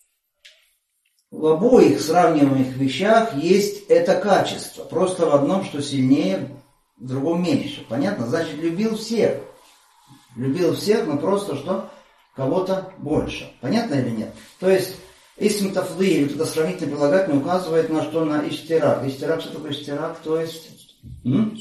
в обоих сравниваемых вещах есть это качество. Просто в одном, что сильнее, в другом меньше. Понятно? Значит, любил всех. Любил всех, но просто что? Кого-то больше. Понятно или нет? То есть, исм тафдиль, вот это сравнительное прилагательное указывает на что? На иштирак. Иштирак, что такое иштирак? То есть, м?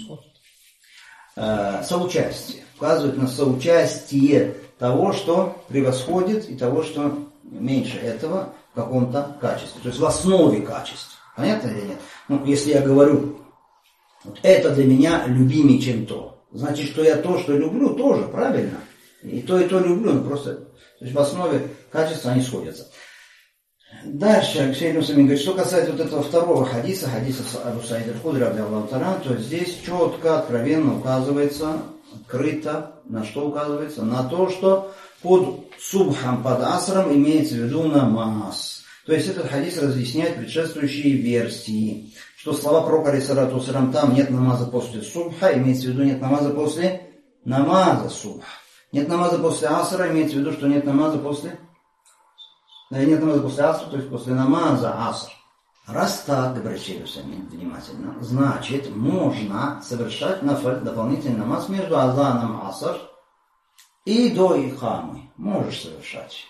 Э, соучастие. Указывает на соучастие того, что превосходит, и того, что меньше этого в каком-то качестве. То есть в основе качества. Понятно или нет? Ну, если я говорю, вот это для меня любимее, чем то, значит, что я то, что люблю, тоже, правильно? И то, и то люблю, но просто, то есть в основе качества они сходятся. Дальше, Шейх Самин говорит, что касается вот этого второго хадиса, хадиса Абу Саида аль-Худри, ради Аллаху та'аля, то здесь четко, откровенно указывается, открыто, на что указывается? На то, что под субхом, под асром имеется в виду намаз. То есть этот хадис разъясняет предшествующие версии, что слова пророка алейхиссалату вассалям, там нет намаза после субха, имеется в виду нет намаза после намаза субха. Нет намаза после асра, имеется в виду, что нет намаза после... Нет намаза после асра, то есть после намаза аср. Раз так, говорит Шейх Самин внимательно, значит, можно совершать нафаль, дополнительный намаз между азаном аср и до ихамы. Можешь совершать.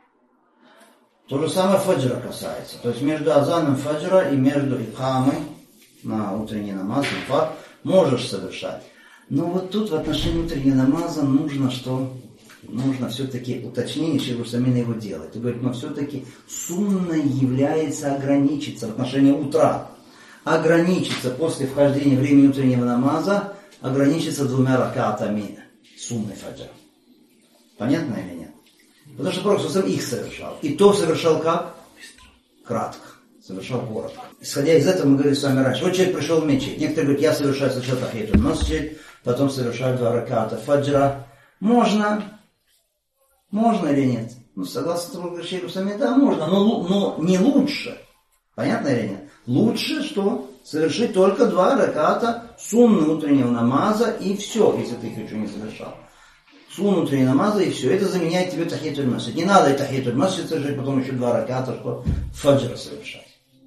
То же самое фаджра касается. То есть между азаном фаджра и между ихамой на утренний намаз, фар, можешь совершать. Но вот тут в отношении утреннего намаза нужно что? Нужно все-таки уточнение, Шейх Самин его делает. И говорит, но все-таки сунной является ограничиться в отношении утра. Ограничиться после вхождения времени утреннего намаза, ограничиться двумя ракатами сунной фаджра. Понятно или нет? Потому что Пророк сам их совершал. И то совершал как? Кратко. Совершал коротко. Исходя из этого, мы говорили с вами раньше. Вот человек пришел в мечеть. Некоторые говорят, я совершаю сначала тахиятуль масджид, потом совершаю два раката фаджра. Можно? Можно или нет? Ну, согласно Шейху Самин, да, можно, но, но не лучше. Понятно или нет? Лучше, что совершить только два раката сунны утреннего намаза и все, если ты их еще не совершал. Сунну утреннего намаза и все. Это заменяет тебе тахиятуль масджид. Не надо и тахиятуль масджид совершать, потом еще два раката, что фаджра совершать.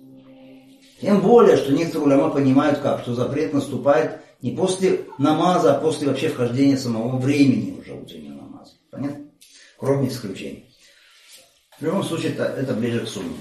Тем более, что некоторые уляма понимают как, что запрет наступает не после намаза, а после вообще вхождения самого времени уже утреннего намаза. Понятно? кроме исключений. В любом случае, это, это ближе к сунне.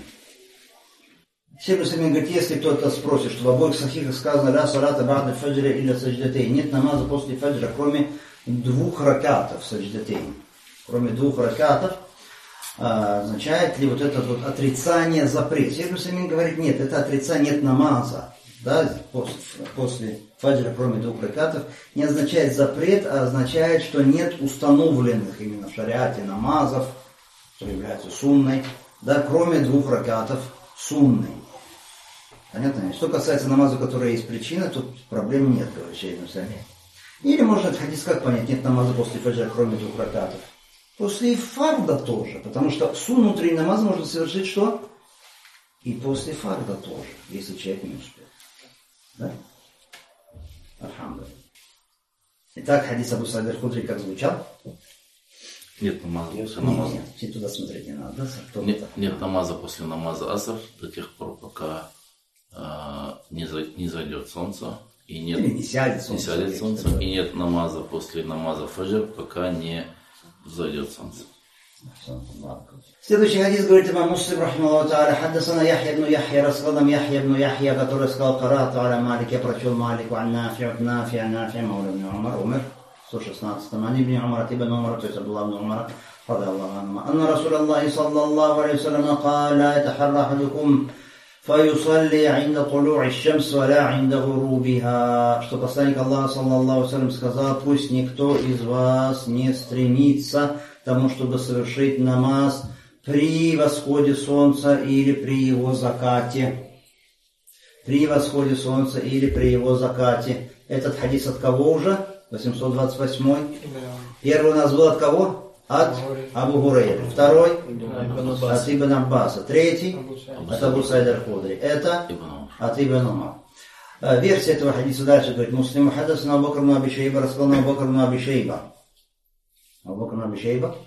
Шейх Усаймин говорит, если кто-то спросит, что в обоих сахихах сказано «Ля салата ба'да фаджра илля садждатейн», нет намаза после фаджра, кроме двух ракатов садждатейн. Кроме двух ракатов, а, означает ли вот это вот отрицание, запрет? Шейх Усаймин говорит, нет, это отрицание, нет намаза. Да, после, после фаджра, кроме двух ракатов, не означает запрет, а означает, что нет установленных именно в шариате намазов, которые являются сунной, да, кроме двух ракатов сунной. Понятно? Что касается намаза, у которого есть причина, тут проблем нет, говорит Шейх Усаймин. Или можно этот хадис как понять, нет намаза после фаджра, кроме двух ракатов. После фарда тоже, потому что сунну внутри намаза можно совершить что? И после фарда тоже, если человек не успел. Да? Альхамдулилlah. Итак, хадис Абу Саида аль-Худри как звучал?
Нет намаза после
Нет,
намаза.
нет, нет, туда смотреть не надо. Да?
Нет, нет намаза после намаза аср до тех пор, пока э, не, за, не зайдет солнце. И нет,
Или не сядет солнце.
Не сядет солнце и нет намаза после намаза фаджр, пока не взойдет солнце.
Следующий хадис говорит имам Муслим, рахимахуллаху тааля, хаддасана Яхья ибн Яхья, рассказал нам Яхья ибн Яхья, который сказал, карату аля Малик, я прочел Малику, ан Нафи, от Нафи, ан Нафи, мауля ибн Умар, умер, сто шестнадцатом, ан ибн Умар, от ибн Умар, то есть Абдулла ибн Умар, ради Аллаху анхума, анна Расул Аллахи саллаллаху алейхи вассалям, каля, ятахарра ахадукум, фаюсалли инда тулу'и шамс, валя инда гурубиха, что посланник Аллаха саллаллаху алейхи вассалям сказал, пусть никто из вас не стремится к тому, чтобы совершить намаз при восходе солнца или при его закате. При восходе солнца или при его закате. Этот хадис от кого уже? восемьсот двадцать восьмой. Первый у нас был от кого? От Абу Хурейры. Второй? От Ибн Аббаса. Третий? От Абу Саида аль-Худри. Это от Ибн Умар. Версия этого хадиса дальше говорит. Муслим хаддасана Абу Бакр ибн Аби Шейба, рассказал Абу Бакр ибн Аби Шейба. Абу Бакр ибн Аби Шейба.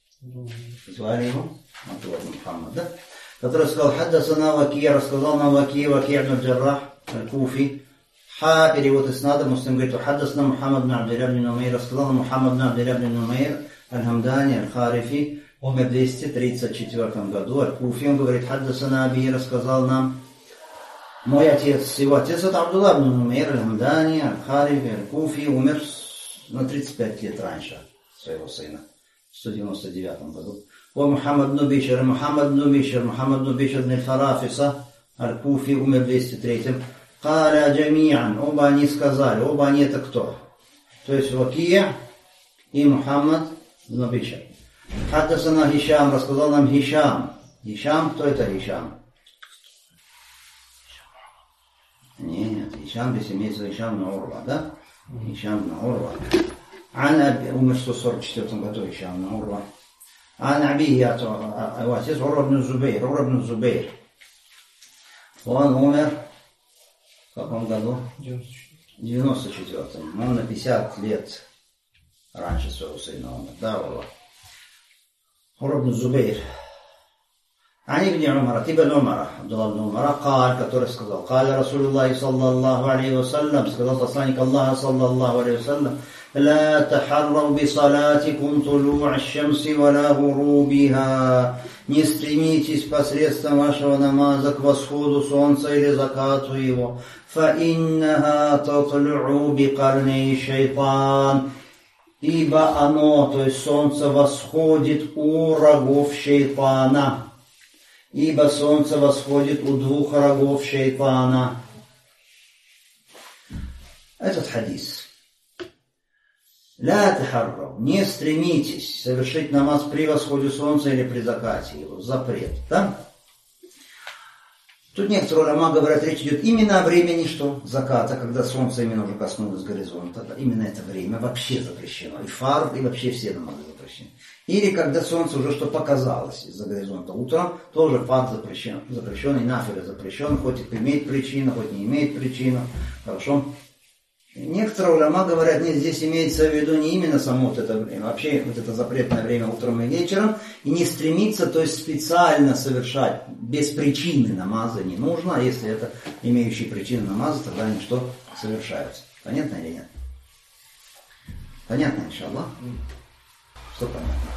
Звали его? Мухаммад, да? Который сказал, хаддасана Вакия, рассказал нам Вакия, Вакия ибн Джаррах, аль-Куфи. Ха, перевод иснада, Муслим говорит, хаддасана Мухаммад ибн Абдилля ибн Нумейр, рассказал нам Мухаммад ибн Абдилля ибн Нумейр, аль-Хамдани, аль-Харифи, умер в двести тридцать четвёртом году, аль-Куфи, он говорит, хаддасана Аби, рассказал нам мой отец, его отец это Абдулла ибн Нумейр, аль-Хамдани, аль-Харифи, аль-Куфи, умер на тридцать пять лет раньше своего сына, в сто девяносто девятом году. ومحمد بن بشر محمد بن بشر محمد بن بشر بن الفرافصة الكوفي умер в двести третьем. قال جميعا, оба они сказали, оба они это кто? То есть Вакия и Мухаммад бн Бишр. حدثنا Хишам, рассказал нам Хишам. Хишам, кто это Хишам? Нет, Хишам здесь имеется Хишам бн Урва, да? Хишам бн Урва. عن أبي, умер в сто сорок четвёртом году Хишам бн Урва. عن أبيه отец Урва бн Зубейр, Урва бн Зубейр. Он умер в каком году? В девяносто четвёртом. Он на пятьдесят лет раньше своего сына умер. Да, Урва. Урва бн Зубейр. عن ابن عمر, ابن عمر, Абдулла ибн Умара, قال, который сказал, قال رسول الله صلى الله عليه وسلم, сказал посланник Аллаха صلى الله عليه وسلم, لا تحروا بصلاتكم طلوع الشمس ولا غروبها. Не стремитесь посредством вашего намаза к восходу солнца или закату его. فإنها تطلع بقرني الشيطان. Ибо оно, то есть солнце, восходит у рогов шейтана. Ибо солнце восходит у двух рогов шейтана. Этот хадис. لا تحروا, не стремитесь совершить намаз при восходе солнца или при закате его. Запрет, да? Тут некоторые уляма говорят, речь идет именно о времени, что заката, когда солнце именно уже коснулось горизонта. Да? Именно это время вообще запрещено. И фард, и вообще все намазы запрещены. Или когда солнце уже что показалось из-за горизонта утром, тоже фард запрещен. Запрещен, и нафиля запрещен, хоть и имеет причину, хоть не имеет причину. Хорошо? Некоторые уляма говорят, нет, здесь имеется в виду не именно само вот это время, вообще вот это запретное время утром и вечером, и не стремиться, то есть специально совершать без причины намаза не нужно, а если это имеющие причины намаза, тогда они что совершаются. Понятно или нет? Понятно, иншаллах? Что понятно?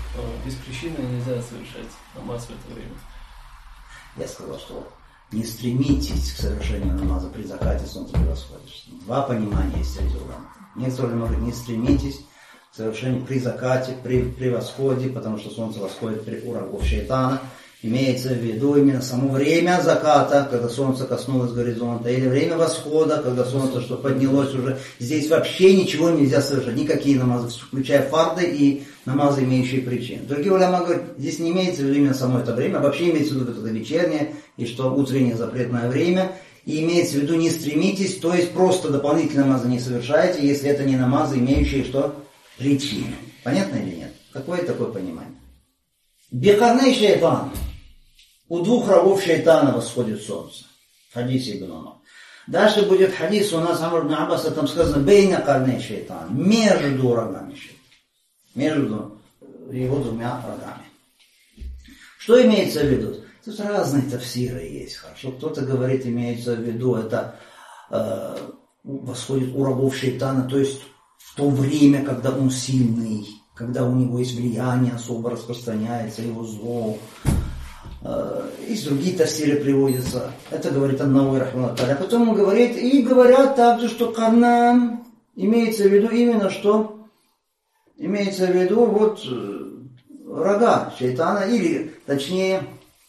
без причины нельзя совершать намаз в это время.
Я сказал, что не стремитесь к совершению намаза при закате солнца при восходе. Два понимания есть среди улама. Некоторые говорят, не стремитесь к совершению при закате, при, при восходе, потому что солнце восходит при у врагов шайтана. Имеется в виду именно само время заката, когда солнце коснулось горизонта, или время восхода, когда солнце что поднялось уже. Здесь вообще ничего нельзя совершать, никакие намазы, включая фарды и намазы, имеющие причину. Другие уляма говорят, здесь не имеется в виду именно само это время, а вообще имеется в виду это вечернее, и что утреннее запретное время. И имеется в виду не стремитесь, то есть просто дополнительные намазы не совершайте, если это не намазы, имеющие что? Причину. Понятно или нет? Какое такое понимание? Бехарней шайтан. У двух рогов шайтана восходит солнце. В хадисе Ибн Умар. Дальше будет хадис у нас Амр ибн Аббаса, там сказано бейна карней шайтан. Между рогами шайтана. Между его двумя рогами. Что имеется в виду? Тут разные тафсиры есть. Хорошо. Кто-то говорит, имеется в виду, это э, восходит у рогов шайтана, то есть в то время, когда он сильный, когда у него есть влияние, особо распространяется его зло. Из других тафсиры приводятся. Это говорит Ан-Навави рахматуллах. А потом он говорит, и говорят также, что карнан имеется в виду именно что? Имеется в виду вот рога шайтана, или точнее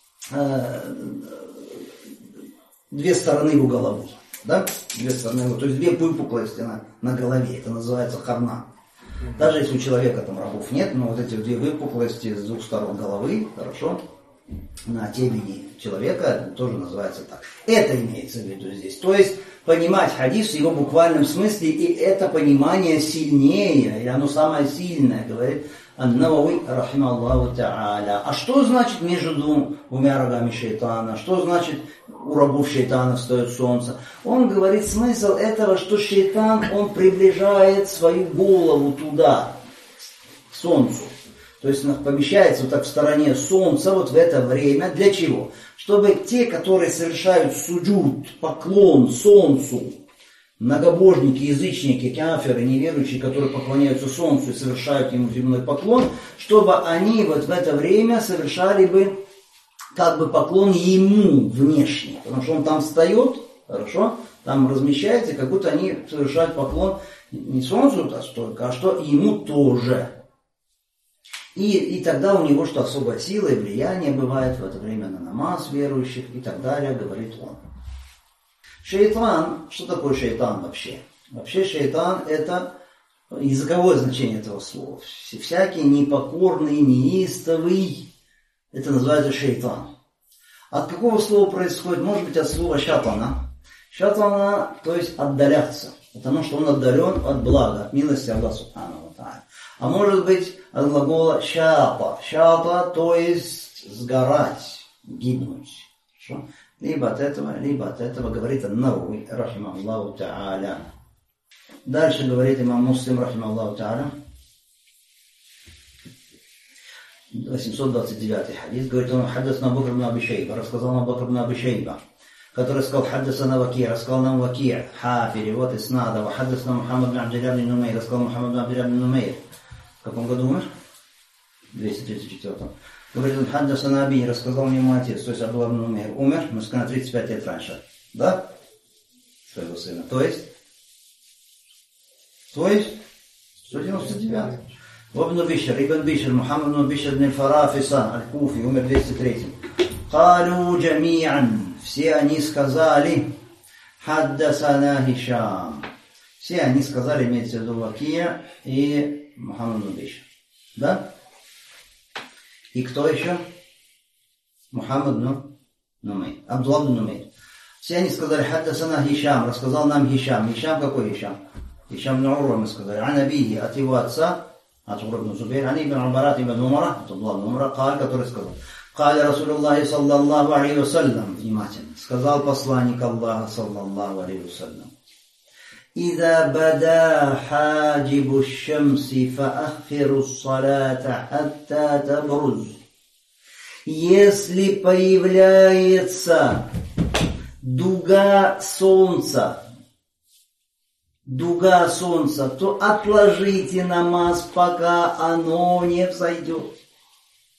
две стороны его головы. Да? Две стороны его, то есть две выпуклости на, на голове. Это называется карнан. Даже если у человека там рогов нет, но вот эти две выпуклости с двух сторон головы, хорошо, на темени человека тоже называется так. Это имеется в виду здесь. То есть понимать хадис в его буквальном смысле, и это понимание сильнее, и оно самое сильное, говорит Ан-Навави рахималлаху та'аля. А что значит между двумя рогами шайтана? Что значит у рогов шайтана встает солнце? Он говорит, смысл этого, что шайтан, он приближает свою голову туда, к солнцу. То есть он помещается вот так в стороне солнца вот в это время. Для чего? Чтобы те, которые совершают суджуд, поклон солнцу, многобожники, язычники, кафиры, неверующие, которые поклоняются солнцу и совершают ему земной поклон, чтобы они вот в это время совершали бы как бы поклон ему внешне. Потому что он там встает, хорошо, там размещается, как будто они совершают поклон не солнцу только, а что ему тоже. И, и тогда у него что особая сила и влияние бывает в это время на намаз верующих и так далее, говорит он. Шейтан, что такое шейтан вообще? Вообще шейтан это языковое значение этого слова. Всякий непокорный, неистовый, это называется шейтан. От какого слова происходит? Может быть от слова шатана. Шатана, то есть отдаляться. Потому что он отдален от блага, от милости Аллаха Субхану ва Тааля. А может быть от глагола шапа. Шапа, то есть сгорать, гибнуть. Хорошо? Либо от этого, либо от этого, говорит Ан-Навави рахимахуллаху та'аля. Дальше говорит имам Муслим рахимахуллаху та'аля. восемьсот двадцать девятый хадис. Говорит он, хаддасна Бакр ибн Аби Шейба. Рассказал нам Бакр ибн Аби Шейба, который сказал, хаддасана Ваки, рассказал нам Ваки, ха, перевод иснада, ва хаддасна Мухаммад ибн Абдилlah ибн Нумейр, рассказал Мухаммад ибн Абдилlah ибн Нумейр. В каком году умер? В двести тридцать четвёртом. Говорит он, хаддасана Аби, рассказал мне мой отец, то есть Абдулlah ибн Нумейр, умер, но на тридцать пять лет раньше. Да? Своего сына. То есть? То есть? сто девяносто девятый. Вабну Бишр, Ибн Бишр, Мухаммад ибн Бишр ибн Фарафиса, Аль-Куфи, умер в двести третьем. Калу джами'ан, все они сказали, хаддасана Хишам. Все они сказали, имеется в виду Вакия и Мухаммад ибн Бишр. Да? И кто еще? Мухаммад ибн Нумейр, Абдулlah ибн Нумейр. Все они сказали, хаддасана Хишам, рассказал нам Хишам. Хишам какой Хишам? Хишам ибн Урва мы сказали. Ан Абихи, от его отца, от Урва ибн Зубейр, ан ибн Умарат ибн Умара, от Абдулlah ибн Умара, каль, который сказал, каль Расулуллахи саллаллаху алейхи вассалям, внимательно, сказал посланник Аллаха саллаллаху алейхи вассалям, إذا بدا حاجب الشمس فأخر الصلاة حتى تبرز. Если появляется дуга солнца, дуга солнца, то отложите намаз, пока оно не взойдет.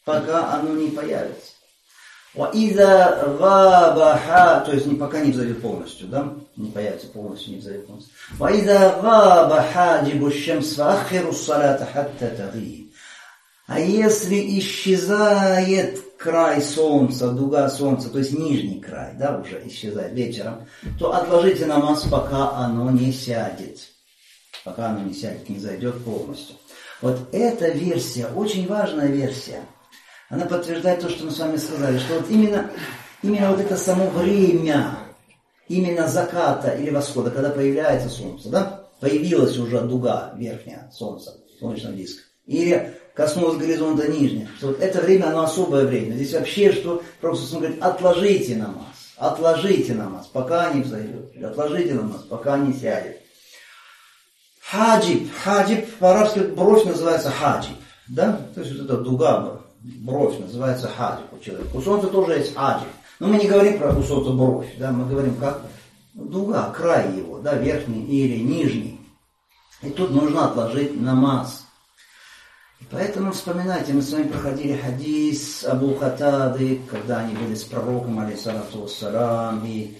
пока оно не появится. وَإِذَا غَابَ حَا, то есть не, пока не взойдет полностью, да? Не появится полностью, не взойдет полностью. وَإِذَا غَابَ حَاجِبُ الشَّمْسِ فَأَخِّرُوا الصَّلَاةَ حَتَّى تَغِيبَ. А если исчезает край солнца, дуга солнца, то есть нижний край, да, уже исчезает вечером, то отложите намаз, пока оно не сядет. Пока оно не сядет, не зайдет полностью. Вот эта версия, очень важная версия. Она подтверждает то, что мы с вами сказали, что вот именно, именно вот это само время, именно заката или восхода, когда появляется солнце, да, появилась уже дуга верхняя солнца, солнечного диска, или коснулась горизонта нижняя, что вот это время, оно особое время. Здесь вообще, что просто говорит, отложите намаз, отложите намаз, пока не взойдет, или отложите намаз, пока не сядет. Хаджиб, хаджиб, по-арабски бровь называется хаджиб, да, то есть вот эта дуга, бровь называется хаджиб у человека. У солнца тоже есть хаджиб. Но мы не говорим про у солнца бровь, да, мы говорим как дуга, край его, да, верхний или нижний. И тут нужно отложить намаз. И поэтому вспоминайте, мы с вами проходили хадис Абу Катады, когда они были с пророком, алейхиссалату вассалам, и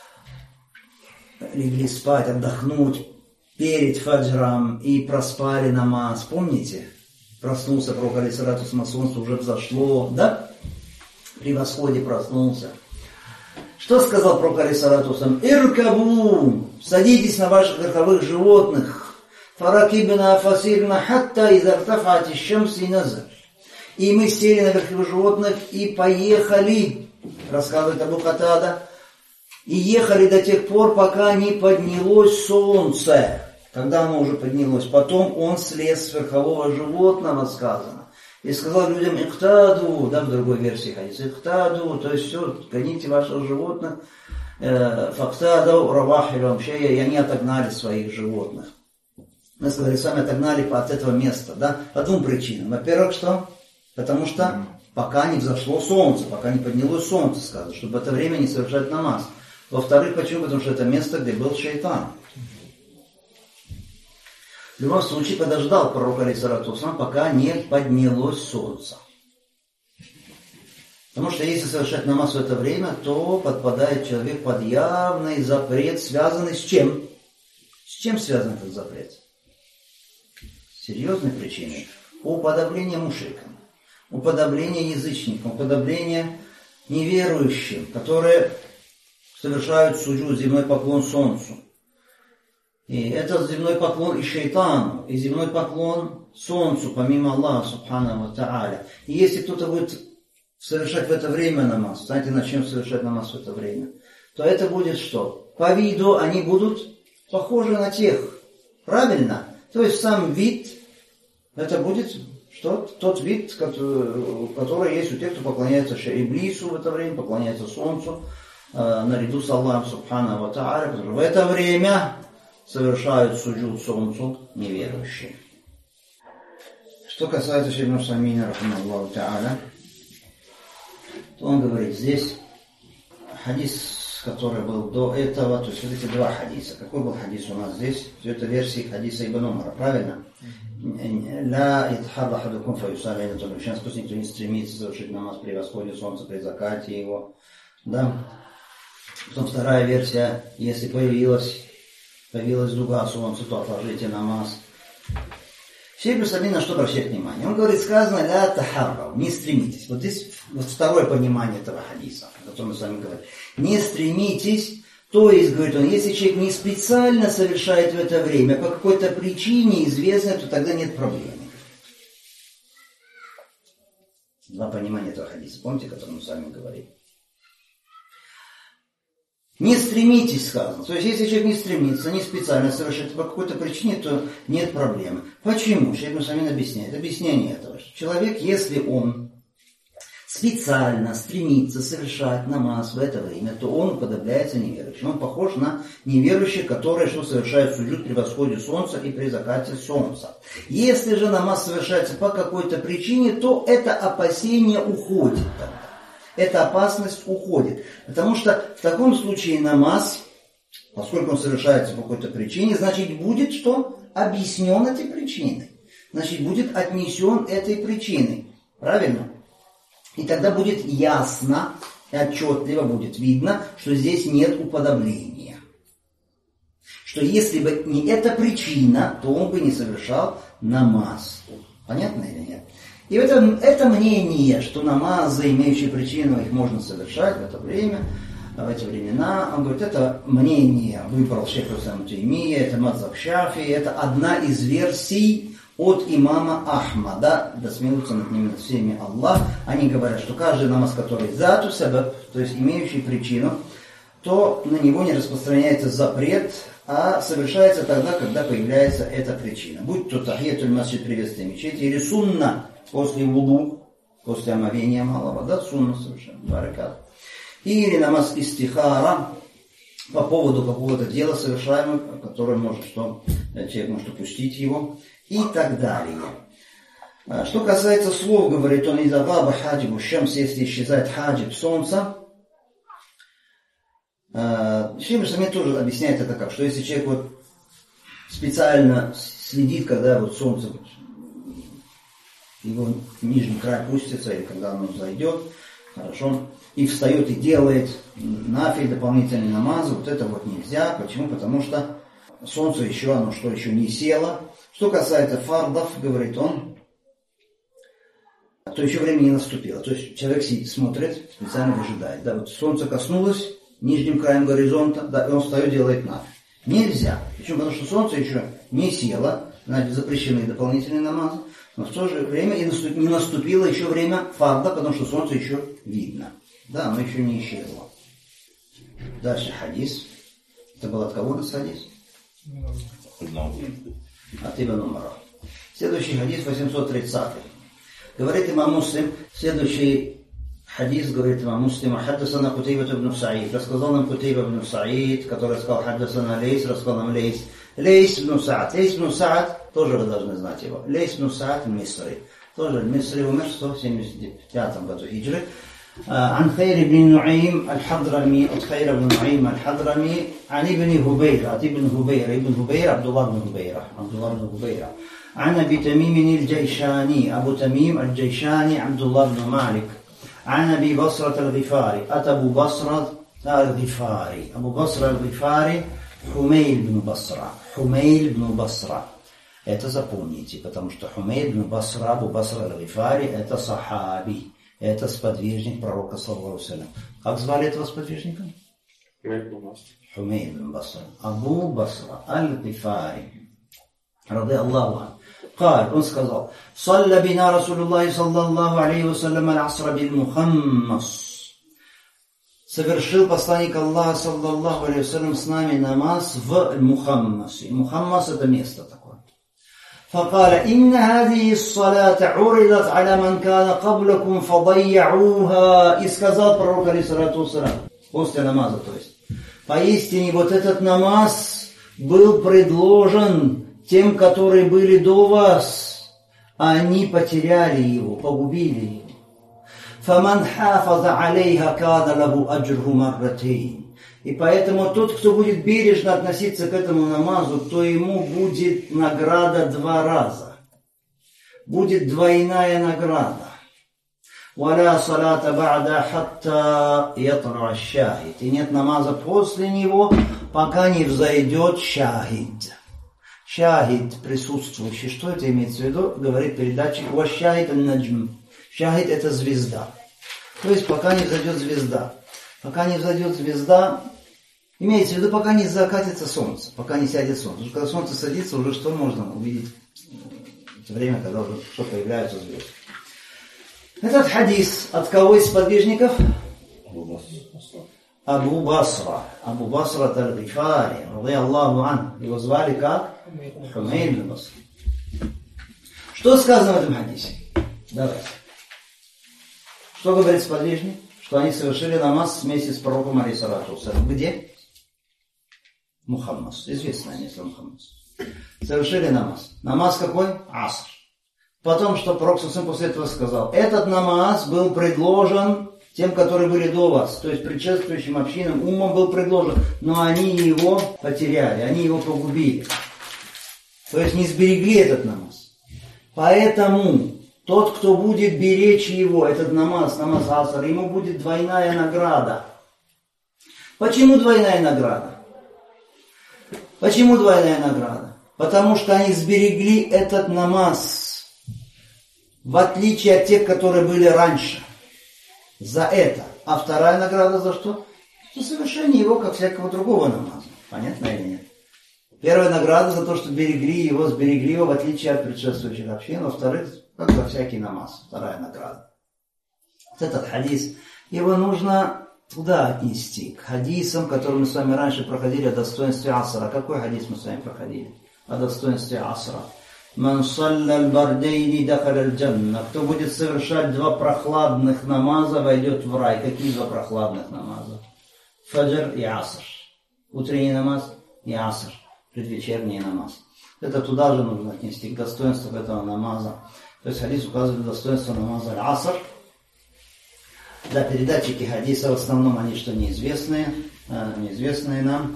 легли спать, отдохнуть перед фаджром и проспали намаз. Помните? Проснулся пророк, алейхиссалату вассалам, солнце уже взошло, да? При восходе проснулся. Что сказал пророк, алейхиссалату вассалам? Иркабу, садитесь на ваших верховых животных. Фаракибна фасирна хатта изартафати щамси назар. И мы сели на верховых животных и поехали, рассказывает Абу Катада, и ехали до тех пор, пока не поднялось солнце. Когда оно уже поднялось, потом он слез с верхового животного, сказано, и сказал людям «Ихтаду», да, в другой версии хадиса, «Ихтаду», то есть все, гоните ваших животных, «Фактаду равахилю амшея», и они отогнали своих животных. Мы сказали, сами отогнали от этого места, да, по двум причинам. Во-первых, что? Потому что пока не взошло солнце, пока не поднялось солнце, сказано, чтобы в это время не совершать намаз. Во-вторых, почему? Потому что это место, где был шайтан. В любом случае, подождал пророк, алейхиссалату вассалам, пока не поднялось солнце. Потому что если совершать намаз в это время, то подпадает человек под явный запрет, связанный с чем? С чем связан этот запрет? Серьезной причиной. Уподобление мушрикам, уподобление язычникам, уподобление неверующим, которые совершают суджуд, земной поклон солнцу. И это земной поклон и шайтану, и земной поклон солнцу, помимо Аллаха, субхану ва тааля. И если кто-то будет совершать в это время намаз, знаете, начнет совершать намаз в это время, то это будет что? По виду они будут похожи на тех. Правильно? То есть сам вид, это будет что? Тот вид, который, который есть у тех, кто поклоняется Иблису в это время, поклоняется солнцу, э, наряду с Аллахом, субхану ва тааля, в это время совершают суджуд солнцу неверующие. Что касается Шейх Мусамина, рахмахуллаху тааля, то он говорит здесь хадис, который был до этого, то есть вот эти два хадиса. Какой был хадис у нас здесь? Все это версии хадиса Ибн Умара, правильно? Ла итхарра хадукум фаюсаля или тоже. Сейчас пусть никто не стремится совершить намаз при восходе солнца, при закате его. Да? Потом вторая версия, если появилась, появилась дуга солнца, то отложите намаз. Шейх Мусамин на что обращает внимание? Он говорит, сказано, ля тахаррау, не стремитесь. Вот здесь вот второе понимание этого хадиса, о котором мы с вами говорим. Не стремитесь, то есть, говорит он, если человек не специально совершает в это время, по какой-то причине известной, то тогда нет проблемы. Два понимания этого хадиса, помните, о котором мы с вами говорили? Не стремитесь, сказано. То есть, если человек не стремится, не специально совершает по какой-то причине, то нет проблемы. Почему? Шейх Мусамин объясняет. Объяснение этого. Человек, если он специально стремится совершать намаз в это время, то он уподобляется неверующим. Он похож на неверующих, которые что совершают суджуд при восходе солнца и при закате солнца. Если же намаз совершается по какой-то причине, то это опасение уходит тогда. Эта опасность уходит. Потому что в таком случае намаз, поскольку он совершается по какой-то причине, значит будет что? Объяснен этой причиной. Значит будет отнесен этой причиной. Правильно? И тогда будет ясно и отчетливо будет видно, что здесь нет уподобления. Что если бы не эта причина, то он бы не совершал намаз. Понятно или нет? И это, это мнение, что намазы, имеющие причину, их можно совершать в это время, в эти времена, он говорит, это мнение выбрал шейх ибн Таймия, это мазхаб Шафи, это одна из версий от имама Ахмада, да смилуется над ними, над всеми Аллах. Они говорят, что каждый намаз, который зату сабаб, то есть имеющий причину, то на него не распространяется запрет, а совершается тогда, когда появляется эта причина. Будь то тахиятуль масджид, приветствие мечети, или сунна после вуду, после омовения малого, да, сунна совершенно, баракат. Или намаз истихара по поводу какого-то дела совершаемого, которое может, что человек может упустить его, и так далее. Что касается слов, говорит он, из аваба хаджибу шамс, если исчезает хаджиб солнца, Шейх Самед тоже объясняет это как, что если человек вот специально следит, когда вот солнце, его нижний край пустится, или когда оно зайдет, хорошо, и встает и делает нафиль, дополнительный намаз, вот это вот нельзя. Почему? Потому что солнце еще, оно что, еще не село. Что касается фардов, говорит он, то еще время не наступило. То есть человек сидит, смотрит, специально выжидает. Да, вот солнце коснулось нижним краем горизонта, да, и он встает, делает нафиль. Нельзя. Почему? Потому что солнце еще не село, значит, запрещены дополнительные намазы. Но в то же время и не наступило еще время фарда, потому что солнце еще видно. Да, оно еще не исчезло. Дальше хадис. Это был от кого у нас хадис? От Ибн Умара. Следующий хадис восемьсот тридцатый. Говорит имам Муслим, следующий хадис, говорит имам Муслим, хаддасана Кутейба ибн Саид. Рассказал нам Кутейба ибн Саид, который сказал хаддасана Лейс, рассказал нам Лейс. Лейс ибн Саад. Лейс ибн Саад, тоже вы должны знать его. Лейс ибн Саад Мисри. Тоже Мисри умер в сто семьдесят пятом году хиджры. عن خير بن نعيم الحضرمي عن خير بن نعيم الحضرمي عن ابن هبيرة عن ابن هبيرة ابن هبيرة عبد الله بن هبيرة عبد الله بن هبيرة عن أبي تميم الجيشاني أبو تميم الجيشاني عبد الله بن مالك عن أبي بصرة الغفاري أتى أبو بصرة الغفاري أبو بصرة الغفاري حميل بن بصرة حميل بن بصرة. Это запомните, потому что Хумейл бн Басра, Абу Басра аль-Гифари, это сахаби. Это сподвижник пророка, саллаллаху алейхи ва саллям. Как звали этого сподвижника? Хумейл бн Басра. Абу Басра аль-Гифари. Ради Аллаху. قال, он сказал, صلى بنا رسول الله صلى الله عليه وسلم العصر بالمخمص. Совершил посланник Аллаха, саллаллаху алейхи ва саллям, с нами намаз в Мухаммасе. Мухаммас это место такое. فقال إن هذه الصلاة عرضت على من كان قبلكم فضيعوها. И сказал пророк, алейхиссалату вассалям, после намаза, то есть, поистине вот этот намаз был предложен тем, которые были до вас, а они потеряли его, погубили его. فمن حافظ عليها كان له أجره مرتين. И поэтому тот, кто будет бережно относиться к этому намазу, то ему будет награда два раза. Будет двойная награда. وَلَا صَلَاةَ بَعْدَ حَتَّى يَطْلُعَ الشَّاهِدُ. И нет намаза после него, пока не взойдет шахид. Шахид, присутствующий. Что это имеется в виду? Говорит передатчик. وَالشَّاهِدُ النَّجْمُ. Шахид это звезда. То есть пока не взойдет звезда. Пока не взойдет звезда, имеется в виду, пока не закатится солнце, пока не сядет солнце. Потому что когда солнце садится, уже что можно увидеть? Это время, когда уже что появляются звезды. Этот хадис от кого из сподвижников? Абу Басра. Абу Басра аль-Гифари, ради Аллаху ан. Его звали как? Хумейл бн Басра. Что сказано в этом хадисе? Давайте. Что говорит сподвижник? Что они совершили намаз вместе с пророком, алейхиссалату вассалям. Где? Мухаммас. Известное место Мухаммас. Совершили намаз. Намаз какой? Аср. Потом, что пророк после этого сказал. Этот намаз был предложен тем, которые были до вас. То есть предшествующим общинам уммам был предложен. Но они его потеряли. Они его погубили. То есть не сберегли этот намаз. Поэтому Тот, кто будет беречь его, этот намаз, намаз аср, ему будет двойная награда. Почему двойная награда? Почему двойная награда? Потому что они сберегли этот намаз, в отличие от тех, которые были раньше. За это. А вторая награда за что? За совершение его, как всякого другого намаза. Понятно или нет? Первая награда за то, что берегли его, сберегли его, в отличие от предшествующих общин. Во-вторых, как за всякий намаз. Вторая награда. Вот этот хадис, его нужно туда отнести, к хадисам, которые мы с вами раньше проходили о достоинстве асра. Какой хадис мы с вами проходили? О достоинстве асра. «Ман салля аль-бардейни дахаль аль-джанна». Кто будет совершать два прохладных намаза, войдет в рай. Какие два прохладных намаза? Фаджр и аср. Утренний намаз и аср. Предвечерний намаз. Это туда же нужно отнести, к достоинству этого намаза. То есть хадис указывает достоинство намаза аль-аср. Да, передатчики хадиса в основном они что неизвестные, неизвестные нам,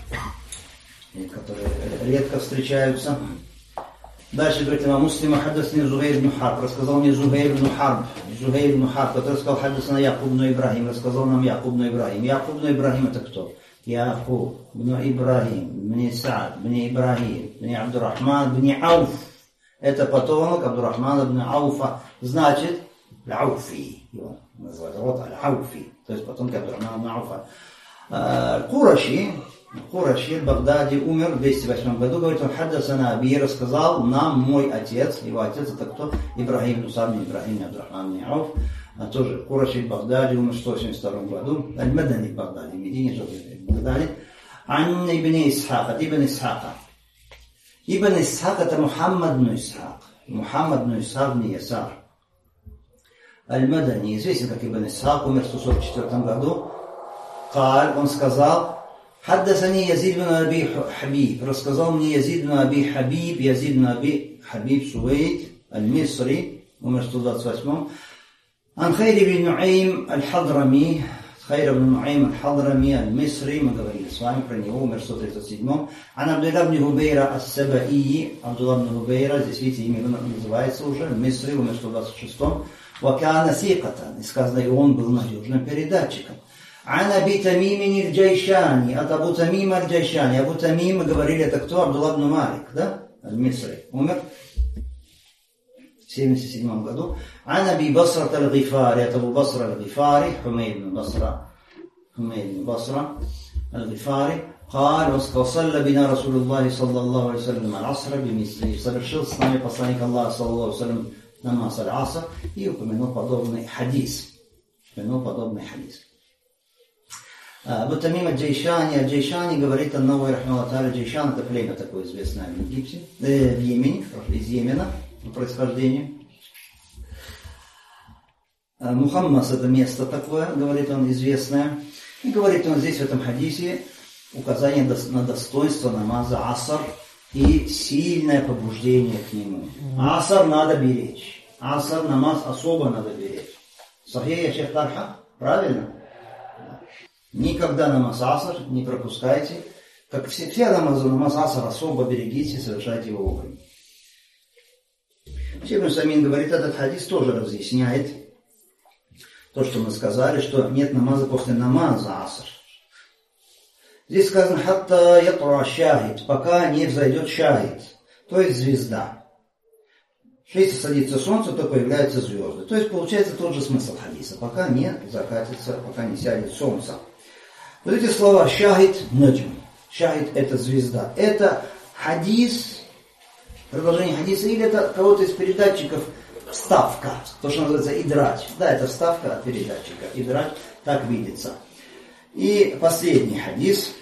которые редко встречаются. Дальше говорит имам Муслим: хаддасни Зухайр ибн Харб, рассказал мне Зухайр ибн Харб, Зухайр ибн Харб, который сказал: хаддасна Якуб ибн Ибрахим, рассказал нам Якуб ибн Ибрахим. Якуб ибн Ибрахим это кто? Якуб ибн Ибрахим, ибн Саад, ибн Ибрахим, ибн Абдуррахман, ибн Ауф. Это потомок Абдуррахмана ибн Ауфа, значит, Ауфи. Его называют вот Аль-Ауфи, то есть потомки Абдуррахмана ибн Ауфа. Кураши, Кураши Багдади умер в двести восьмом году, говорит, он хаддасана аби, рассказал нам мой отец, его отец это кто? Ибрахим ибн Саад ибн Ибрахим ибн Абдуррахман ибн Ауф, а тоже Кураши Багдади умер в сто восемьдесят втором году, Аль-Мадани Багдади, Медине жил в Багдаде, Ан ибн Исхака, ибн Исхака. Ибн Исхак это Мухаммад ибн Исхак, Мухаммад ибн Исхак ибн Ясар. Аль-Мадани, известен как Ибн Исхак, умер в сто сорок четвёртом году. Каль, он сказал: хаддасани Язид бин Аби Хабиб, рассказал мне Язид бин Аби Хабиб, Язид бин Аби Хабиб Сувейд, Аль-Мисри, умер в сто двадцать восьмом. Ан Хайр ибн Нуайм Аль-Хадрами, Хайр ибн Нуайм Аль-Хадрами, Аль-Мисри, мы говорили с вами про него, умер в сто тридцать седьмом. Ан Абдулла ибн Хубейра Ас-Сабаи, Абдулла ибн Хубейра, здесь видите, имя называется уже, Аль-Мисри, умер в сто двадцать шестом. Вакана сикатан, и сказано, и он был надежным передатчиком. Ан Аби Тамим аль-Джайшани, от Абу Тамима аль-Джайшани. Абу Тамим, мы говорили, это кто? Абдулла ибн Малик, да? Аль-Мисри. Умер в семьдесят седьмом году. Ан Аби Басра аль-Гифари, от Абу Басра аль-Гифари, Хумей ибн Басра, Хумей ибн Басра аль-Гифари. قال وصلى بنا رسول الله صلى الله عليه وسلم العصر بمثله. Совершил с нами посланник Аллаха саллаллаху алейхи ва саллям намаз аль-аср, и упомянул подобный хадис. Упомянул подобный хадис. Абу Тамим аль-Джайшани, аль-Джайшани говорит о новой рахмаллаху тааля. Джайшан это племя такое известное в Египте, э, в Йемене, из Йемена по происхождению. Мухаммас это место такое, говорит он, известное. И говорит он здесь в этом хадисе указание на достоинство намаза аср и сильное побуждение к нему. Аср надо беречь. Аср намаз особо надо беречь. Сахih я шейх Тарха? Правильно? Никогда намаз аср не пропускайте. Как все, все намазы, намаз аср особо берегите, совершайте его вовремя. Шейх Самин говорит, этот хадис тоже разъясняет то, что мы сказали, что нет намаза после намаза аср. Здесь сказано «хатта ятра шахид», пока не взойдет шахид, то есть звезда. Если садится солнце, то появляются звезды. То есть получается тот же смысл хадиса, пока не закатится, пока не сядет солнце. Вот эти слова «шахид», «наджм». «Шахид» это звезда. Это хадис, продолжение хадиса, или это кого-то из передатчиков вставка, то, что называется идрач. Да, это вставка от передатчика. Идрач, так видится. И последний хадис.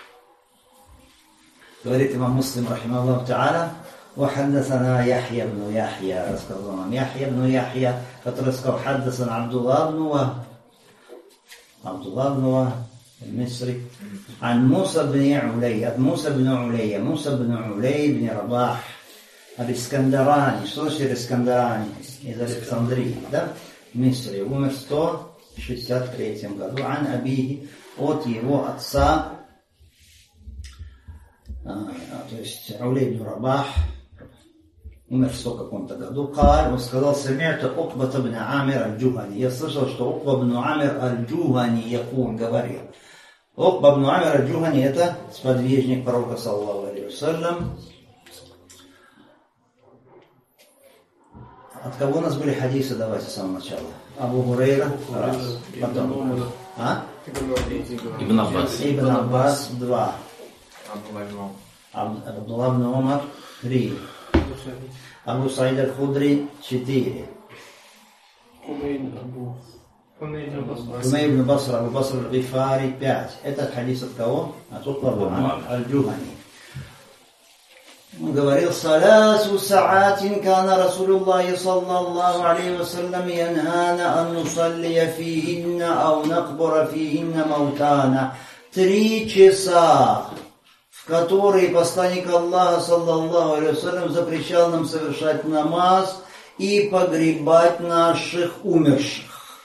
Говорит имам Муслим, рахимахуллаху тааля, وحدثنا يحيى بن يحيى, рассказал нам Яхья бн Яхья, который сказал حدثنا Абдулла бн Вахб, Абдулла бн Вахб المصري عن موسى بن علي, от Муса бн Улейя, Муса бн Улей бн Рабах الإسكندراني. Что значит Искандарани? Из Александрии, да? В Мисре. Умер в сто шестьдесят третьем году. Ан Абихи, от его отца, а, то есть Улей бн Рабах, умер в сто каком-то году. Каль, он сказал, «Сами'ту Укбат ибн Амир аль-Джухани». Я слышал, что Укба ибн Амир аль-Джухани якун говорил. Укба ибн Амир аль-Джухани это сподвижник пророка, саллаллаху алейхи вассалям. От кого у нас были хадисы, давайте с самого начала. Абу Хурейра, раз. Потом. А?
Ибн Аббас.
Ибн Аббас, два. Абдуллах ибн Умар, три. Абу Саид аль-Худри, четыре. Хумей ибн Баср, Абу Баср аль-Гифари, пять. Это хадис от кого? От Укба ибн Амир аль-Джухани. Он говорил: «Саласу саатин кана Расулуллахи саллаллаху алейхи вассалям янхана ан нусаллия фихинна ау накбура фихинна маутана». Три часа, в которые посланник Аллаха саллаллаху алейхи вассалям запрещал нам совершать намаз и погребать наших умерших.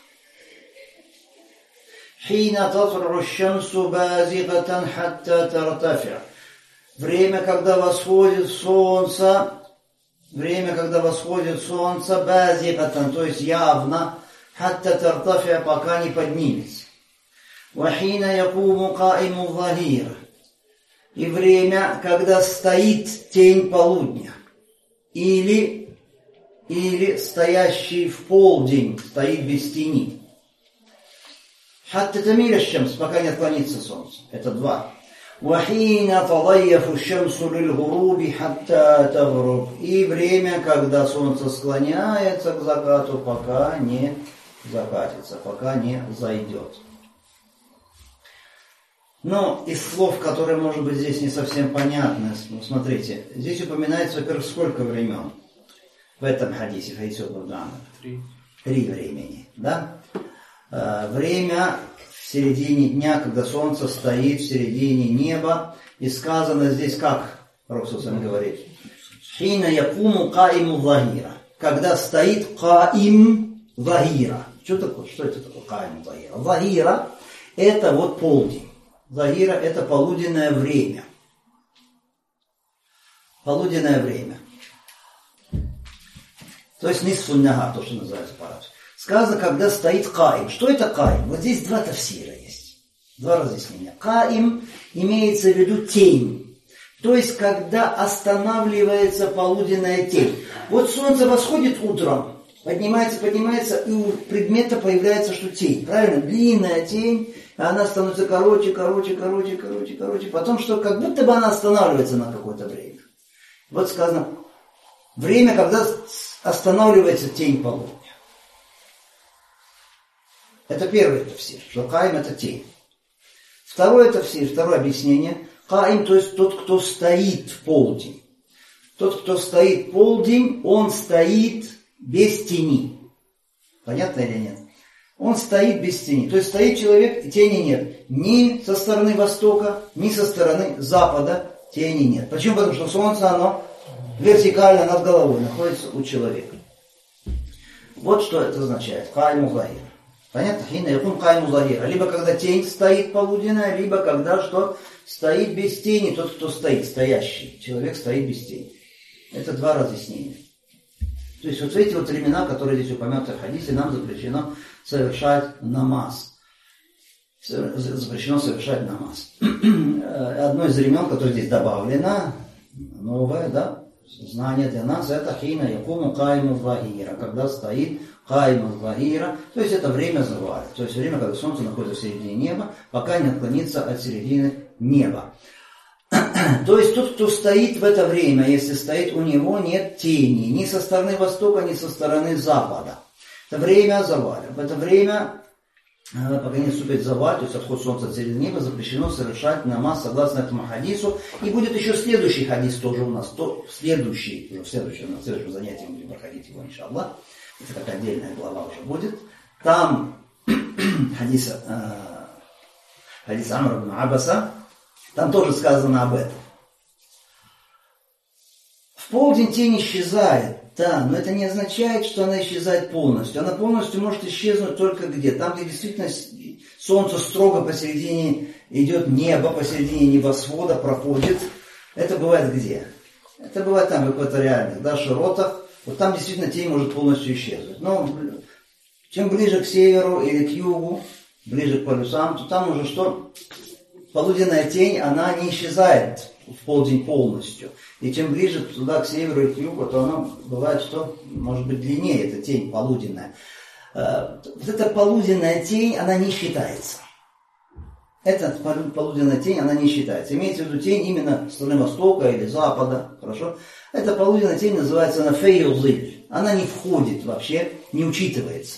«Хина татру шамсу базигатан хатта тартафи». Время, когда восходит солнце, время, когда восходит солнце, базигатан, то есть явно, хатта тартафи, пока не поднимется. Вахина якуму каиму захир. И время, когда стоит тень полудня. Или, или стоящий в полдень, стоит без тени. Хатта тамиля шамс, пока не отклонится солнце. Это два. وَحِينَ تَضَيَّفُ الشَّمْسُ لِلْغُرُوبِ حَتَّى تَغْرُبْ. И время, когда солнце склоняется к закату, пока не закатится, пока не зайдет. Но из слов, которые, может быть, здесь не совсем понятны, смотрите, здесь упоминается, во-первых, сколько времен в этом хадисе, хадисе Бурдана? Три. Три времени, да? Время в середине дня, когда солнце стоит в середине неба, и сказано здесь, как Расул говорит, «Хина якуму каиму захира», когда стоит каим захира. Что такое? Что это такое каим захира? Захира – это вот полдень. Захира – это полуденное время. Полуденное время. То есть нисфун нагар, то, что называется по-арабски. Сказано, когда стоит каим. Что это каим? Вот здесь два тафсира есть. Два разъяснения. Каим имеется в виду тень. То есть, когда останавливается полуденная тень. Вот солнце восходит утром, поднимается, поднимается, и у предмета появляется, что тень. Правильно? Длинная тень, она становится короче, короче, короче, короче, короче. Потом, что как будто бы она останавливается на какое-то время. Вот сказано, время, когда останавливается тень полудня. Это первый тафсир, что каим это тень. Второе тафсир, второе объяснение. Каим, то есть тот, кто стоит в полдень. Тот, кто стоит в полдень, он стоит без тени. Понятно или нет? Он стоит без тени. То есть стоит человек, и тени нет. Ни со стороны востока, ни со стороны запада тени нет. Почему? Потому что солнце, оно вертикально над головой находится у человека. Вот что это означает. Каиму захир. Понятно? Хина якум каиму захир. Либо когда тень стоит полуденная, либо когда что? Стоит без тени. Тот, кто стоит, стоящий. Человек стоит без тени. Это два разъяснения. То есть вот эти вот времена, которые здесь упомянуты в хадисе, нам запрещено совершать намаз. Запрещено совершать намаз. Одно из времен, которое здесь добавлено, новое, да, знание для нас, это хина якуму каиму захира, когда стоит каиму захира, то есть это время заваля, то есть время, когда солнце находится в середине неба, пока не отклонится от середины неба. То есть тот, кто стоит в это время, если стоит, у него нет тени, ни со стороны востока, ни со стороны запада. Это время заваля. В это время, пока не наступит заваль, то есть отход солнца от середины неба, запрещено совершать намаз согласно этому хадису. И будет еще следующий хадис тоже у нас, то следующий, уже в следующем, в следующем занятии мы будем проходить его, иншаллах. Это как отдельная глава уже будет. Там хадис, э, хадис Амр ибн Аббаса, там тоже сказано об этом. В полдень тень исчезает, да, но это не означает, что она исчезает полностью. Она полностью может исчезнуть только где? Там, где действительно солнце строго посередине идет, небо посередине небосвода проходит. Это бывает где? Это бывает там в экваториальных, да, широтах. Вот там действительно тень может полностью исчезнуть. Но чем ближе к северу или к югу, ближе к полюсам, то там уже что? Полуденная тень, она не исчезает в полдень полностью. И чем ближе туда, к северу и к югу, то она бывает, что может быть длиннее, эта тень полуденная. Вот эта полуденная тень, она не считается. Эта полуденная тень, она не считается. Имеется в виду тень именно с стороны востока или запада. Хорошо? Эта полуденная тень называется она фейюзиль. Она не входит вообще, не учитывается.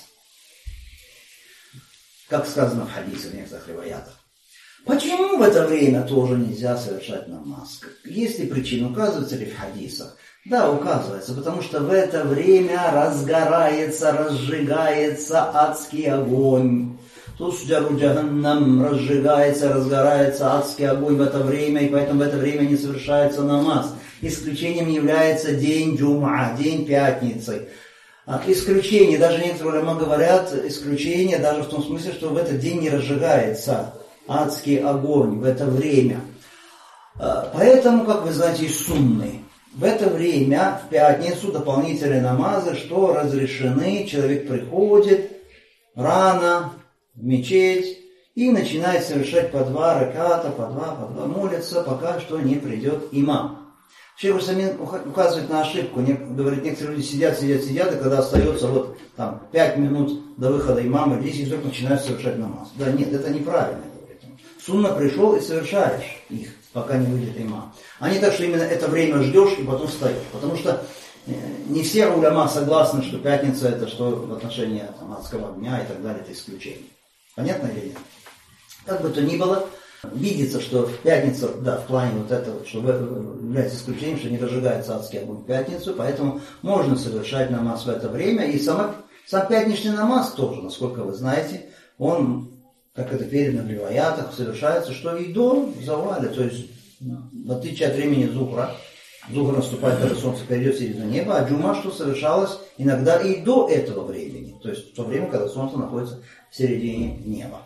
Как сказано в хадисе, в некоторых риваятах. Почему в это время тоже нельзя совершать намаз? Есть ли причина? Указывается ли в хадисах? Да, указывается, потому что в это время разгорается, разжигается адский огонь. Тусджару джаханнам, разжигается, разгорается адский огонь в это время, и поэтому в это время не совершается намаз. Исключением является день джум'a, день пятницы. Исключение, даже некоторые улама говорят, исключение даже в том смысле, что в этот день не разжигается адский огонь в это время. Поэтому, как вы знаете, из сунны, в это время, в пятницу, дополнительные намазы, что разрешены, человек приходит рано в мечеть и начинает совершать по два раката, по два, по два, молится, пока что не придет имам. Шейх Усамин указывает на ошибку, говорит, некоторые люди сидят, сидят, сидят, и когда остается вот там пять минут до выхода имама, десять вдруг начинают совершать намаз. Да нет, это неправильно. Сунна пришел и совершаешь их, пока не выйдет имам. А не так, что именно это время ждешь и потом встаешь. Потому что не все уляма согласны, что пятница это что в отношении там, адского огня и так далее, это исключение. Понятно или нет? Как бы то ни было, видится, что в пятницу, да, в плане вот этого, что является исключением, что не разжигается адский огонь в пятницу, поэтому можно совершать намаз в это время. И сама, сам пятничный намаз тоже, насколько вы знаете, он, как это передано в риваятах, совершается, что и до заваля, то есть в отличие от времени зухра, зухр наступает, когда солнце перейдет в середину неба, а джума, что совершалось иногда и до этого времени, то есть в то время, когда солнце находится в середине неба.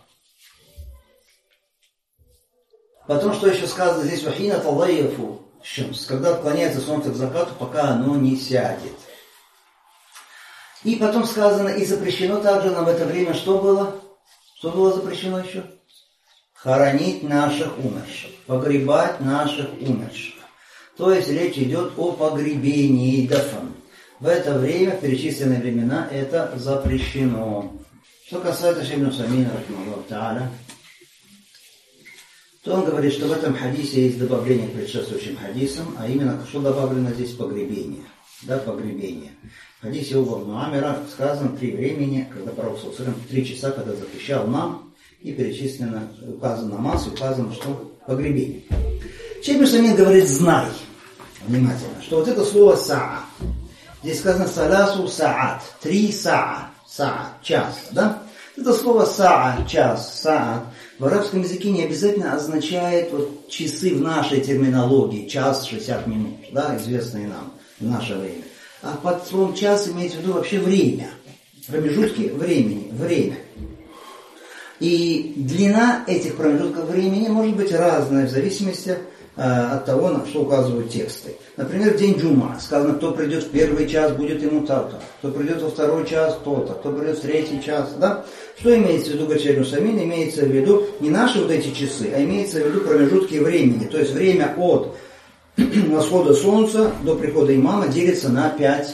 Потом, что еще сказано здесь, вахина талайяфу шамс, когда отклоняется солнце к закату, пока оно не сядет. И потом сказано, и запрещено также нам в это время, что было? Что было запрещено еще? Хоронить наших умерших, погребать наших умерших. То есть речь идет о погребении, дафан. В это время, в перечисленные времена, это запрещено. Что касается Шейх ибн Усаймина, рахимахуллаху та'аля, то он говорит, что в этом хадисе есть добавление к предшествующим хадисам, а именно, что добавлено здесь погребение. Да, погребение. В хадисе Уба ибн Амира сказано три времени, когда пророк саллаллаху алейхи ва саллям, три часа, когда запрещал нам, и перечислено, указано намаз, указано, что погребение. Шейх ибн Усаймин говорит, знай, внимательно, что вот это слово саа, здесь сказано саласу саат, три саа, саа, час, да? Это слово саа, час, саат, в арабском языке не обязательно означает вот, часы в нашей терминологии, час, шестьдесят минут, да, известные нам в наше время. А под словом час имеется в виду вообще время, промежутки времени, время. И длина этих промежутков времени может быть разная в зависимости э, от того, на что указывают тексты. Например, в день джума сказано, кто придет в первый час, будет ему так-то, кто придет во второй час, то-то, кто придет в третий час, да? Что имеется в виду, говорит Шейх ибн Усаймин, имеется в виду не наши вот эти часы, а имеется в виду промежутки времени, то есть время от восхода солнца до прихода имама делится на пять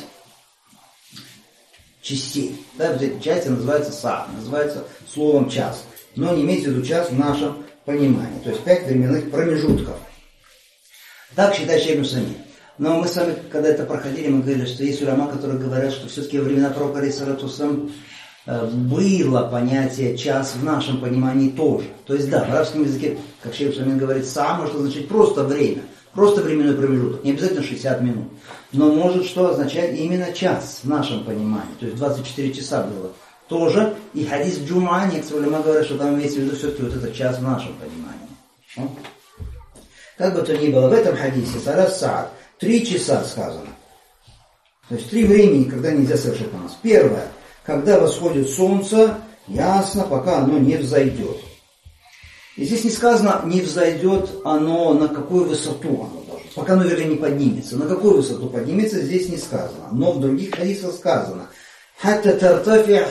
частей. Да, в этой части называется са, называется словом час, но не имеется в виду час в нашем понимании, то есть пять временных промежутков. Так считает Шейх ибн Усаймин. Но мы с вами, когда это проходили, мы говорили, что есть уляма, которые говорят, что все-таки во времена пророка алейхиссалату вассалям было понятие час в нашем понимании тоже. То есть да, в арабском языке, как Шейх ибн Усаймин говорит, са может означать просто время, просто временной промежуток, не обязательно шестьдесят минут. Но может что означать именно час в нашем понимании, то есть двадцать четыре часа было тоже. И хадис джума, некоторые уляма говорят, что там имеется в виду все-таки вот этот час в нашем понимании. Как бы то ни было, в этом хадисе салас саад, три часа сказано. То есть три времени, когда нельзя совершать намаз. Первое, когда восходит солнце, ясно, пока оно не взойдет. И здесь не сказано, не взойдет оно, на какую высоту оно должно пока, наверное, не поднимется. На какую высоту поднимется, здесь не сказано. Но в других хадисах сказано. «Хатта тартафия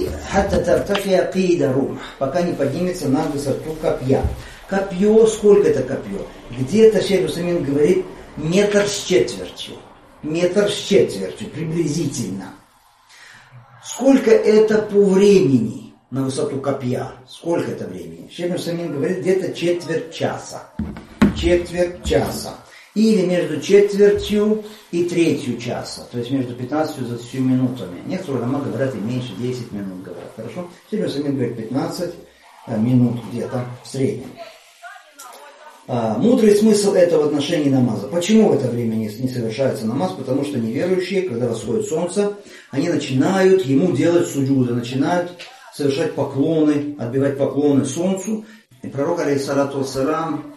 кида румх», пока не поднимется на высоту копья. Копье, сколько это копье? Где-то шейх Усаймин говорит метр с четвертью. Метр с четвертью, приблизительно. Сколько это по времени на высоту копья? Сколько это времени? Шейх Усаймин говорит где-то четверть часа. Четверть часа. Или между четвертью и третью часа. То есть между пятнадцатью и двадцатью минутами. Некоторые улама говорят и меньше, десять минут говорят. Хорошо? Шейх Усаймин говорит пятнадцать минут где-то в среднем. А, мудрый смысл этого в отношении намаза. Почему в это время не, не совершается намаз? Потому что неверующие, когда восходит солнце, они начинают ему делать суджуды, начинают совершать поклоны, отбивать поклоны солнцу. И пророк, алейхиссалату вассалам,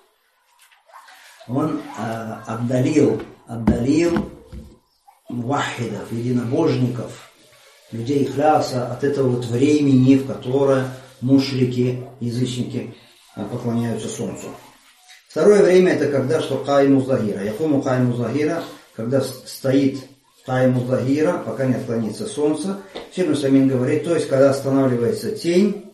он а, отдалил, отдалил мувахидов, единобожников, людей ихляса от этого вот времени, в которое мушрики, язычники поклоняются солнцу. Второе время это когда, что кайму захира. Якуму кайму захира, когда стоит кайму захира, пока не отклонится солнце. Шейх Усаймин говорит, то есть когда останавливается тень,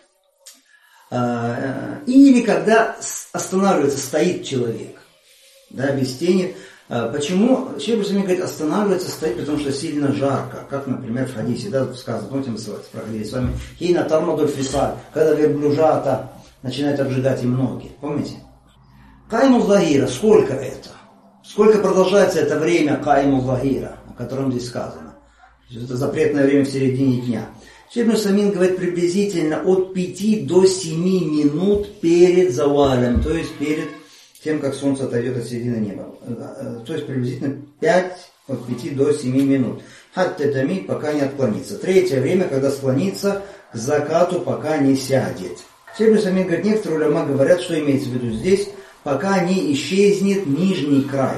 э, или когда останавливается, стоит человек, да, без тени. Почему? Шейх Усаймин говорит, останавливается, стоит, потому что сильно жарко. Как, например, в хадисе, да, сказано, помните, мы проходили с вами, хина тармадуль фисаль, когда верблюжата начинают обжигать им ноги. Помните? Кайму захира, сколько это? Сколько продолжается это время кайму захира, о котором здесь сказано? Это запретное время в середине дня. Шейх Усаймин говорит приблизительно от пяти до семи минут перед завалем, то есть перед тем, как солнце отойдет от середины неба. То есть приблизительно пять, от пяти до семи минут. Хатта тамид, пока не отклонится. Третье время, когда склонится к закату, пока не сядет. Шейх Усаймин говорит, некоторые уляма говорят, что имеется в виду здесь, пока не исчезнет нижний край.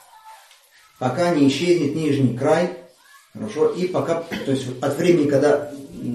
Пока не исчезнет нижний край. Хорошо. И пока, то есть от времени, когда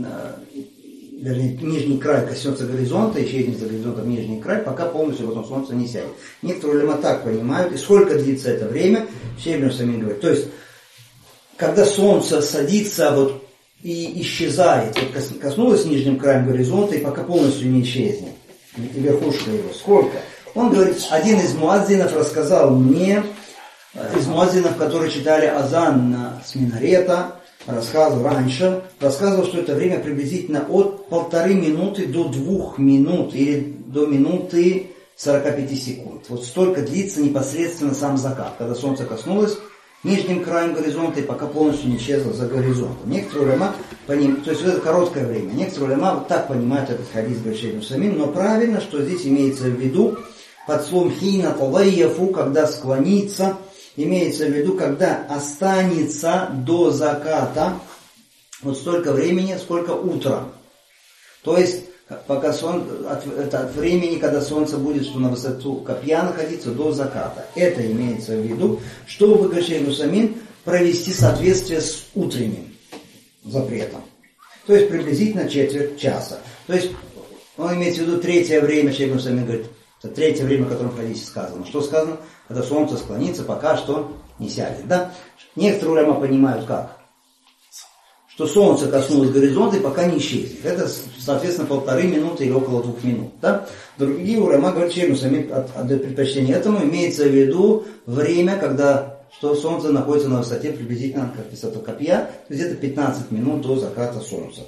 вернее, нижний край коснется горизонта, исчезнет за горизонтом нижний край, пока полностью потом солнце не сядет. Некоторые уляма так понимают. И сколько длится это время, Шейх Усаймин говорит. То есть, когда солнце садится вот, и исчезает, вот коснулось нижним краем горизонта, и пока полностью не исчезнет, верхушка его, сколько? Он говорит, один из муадзинов рассказал мне, из муадзинов, которые читали азан с минарета, рассказывал раньше, рассказывал, что это время приблизительно от полторы минуты до двух минут, или до минуты сорока пяти секунд. Вот столько длится непосредственно сам закат, когда солнце коснулось нижним краем горизонта и пока полностью не исчезло за горизонтом. Некоторые уляма, то есть это короткое время, некоторые уляма вот так понимают этот хадис, говорит Шейх Усаймин, но правильно, что здесь имеется в виду, под словом хина талайяфу, когда склонится, имеется в виду, когда останется до заката вот столько времени, сколько утром. То есть, пока сон, от, это от времени, когда солнце будет, что на высоту копья находиться, до заката. Это имеется в виду, чтобы, говорит Шейх Усаймин, провести соответствие с утренним запретом. То есть, приблизительно четверть часа. То есть, он имеется в виду третье время, Шейх Усаймин говорит, это третье время, о котором в хадисе сказано. Что сказано? Когда солнце склонится, пока что не сядет. Да? Некоторые уляма понимают как? Что солнце коснулось горизонта и пока не исчезнет. Это, соответственно, полторы минуты или около двух минут. Да? Другие уляма говорят, Шейх Усаймин отдает предпочтение этому. Имеется в виду время, когда что солнце находится на высоте приблизительно как высота копья, то есть где-то пятнадцать минут до заката солнца.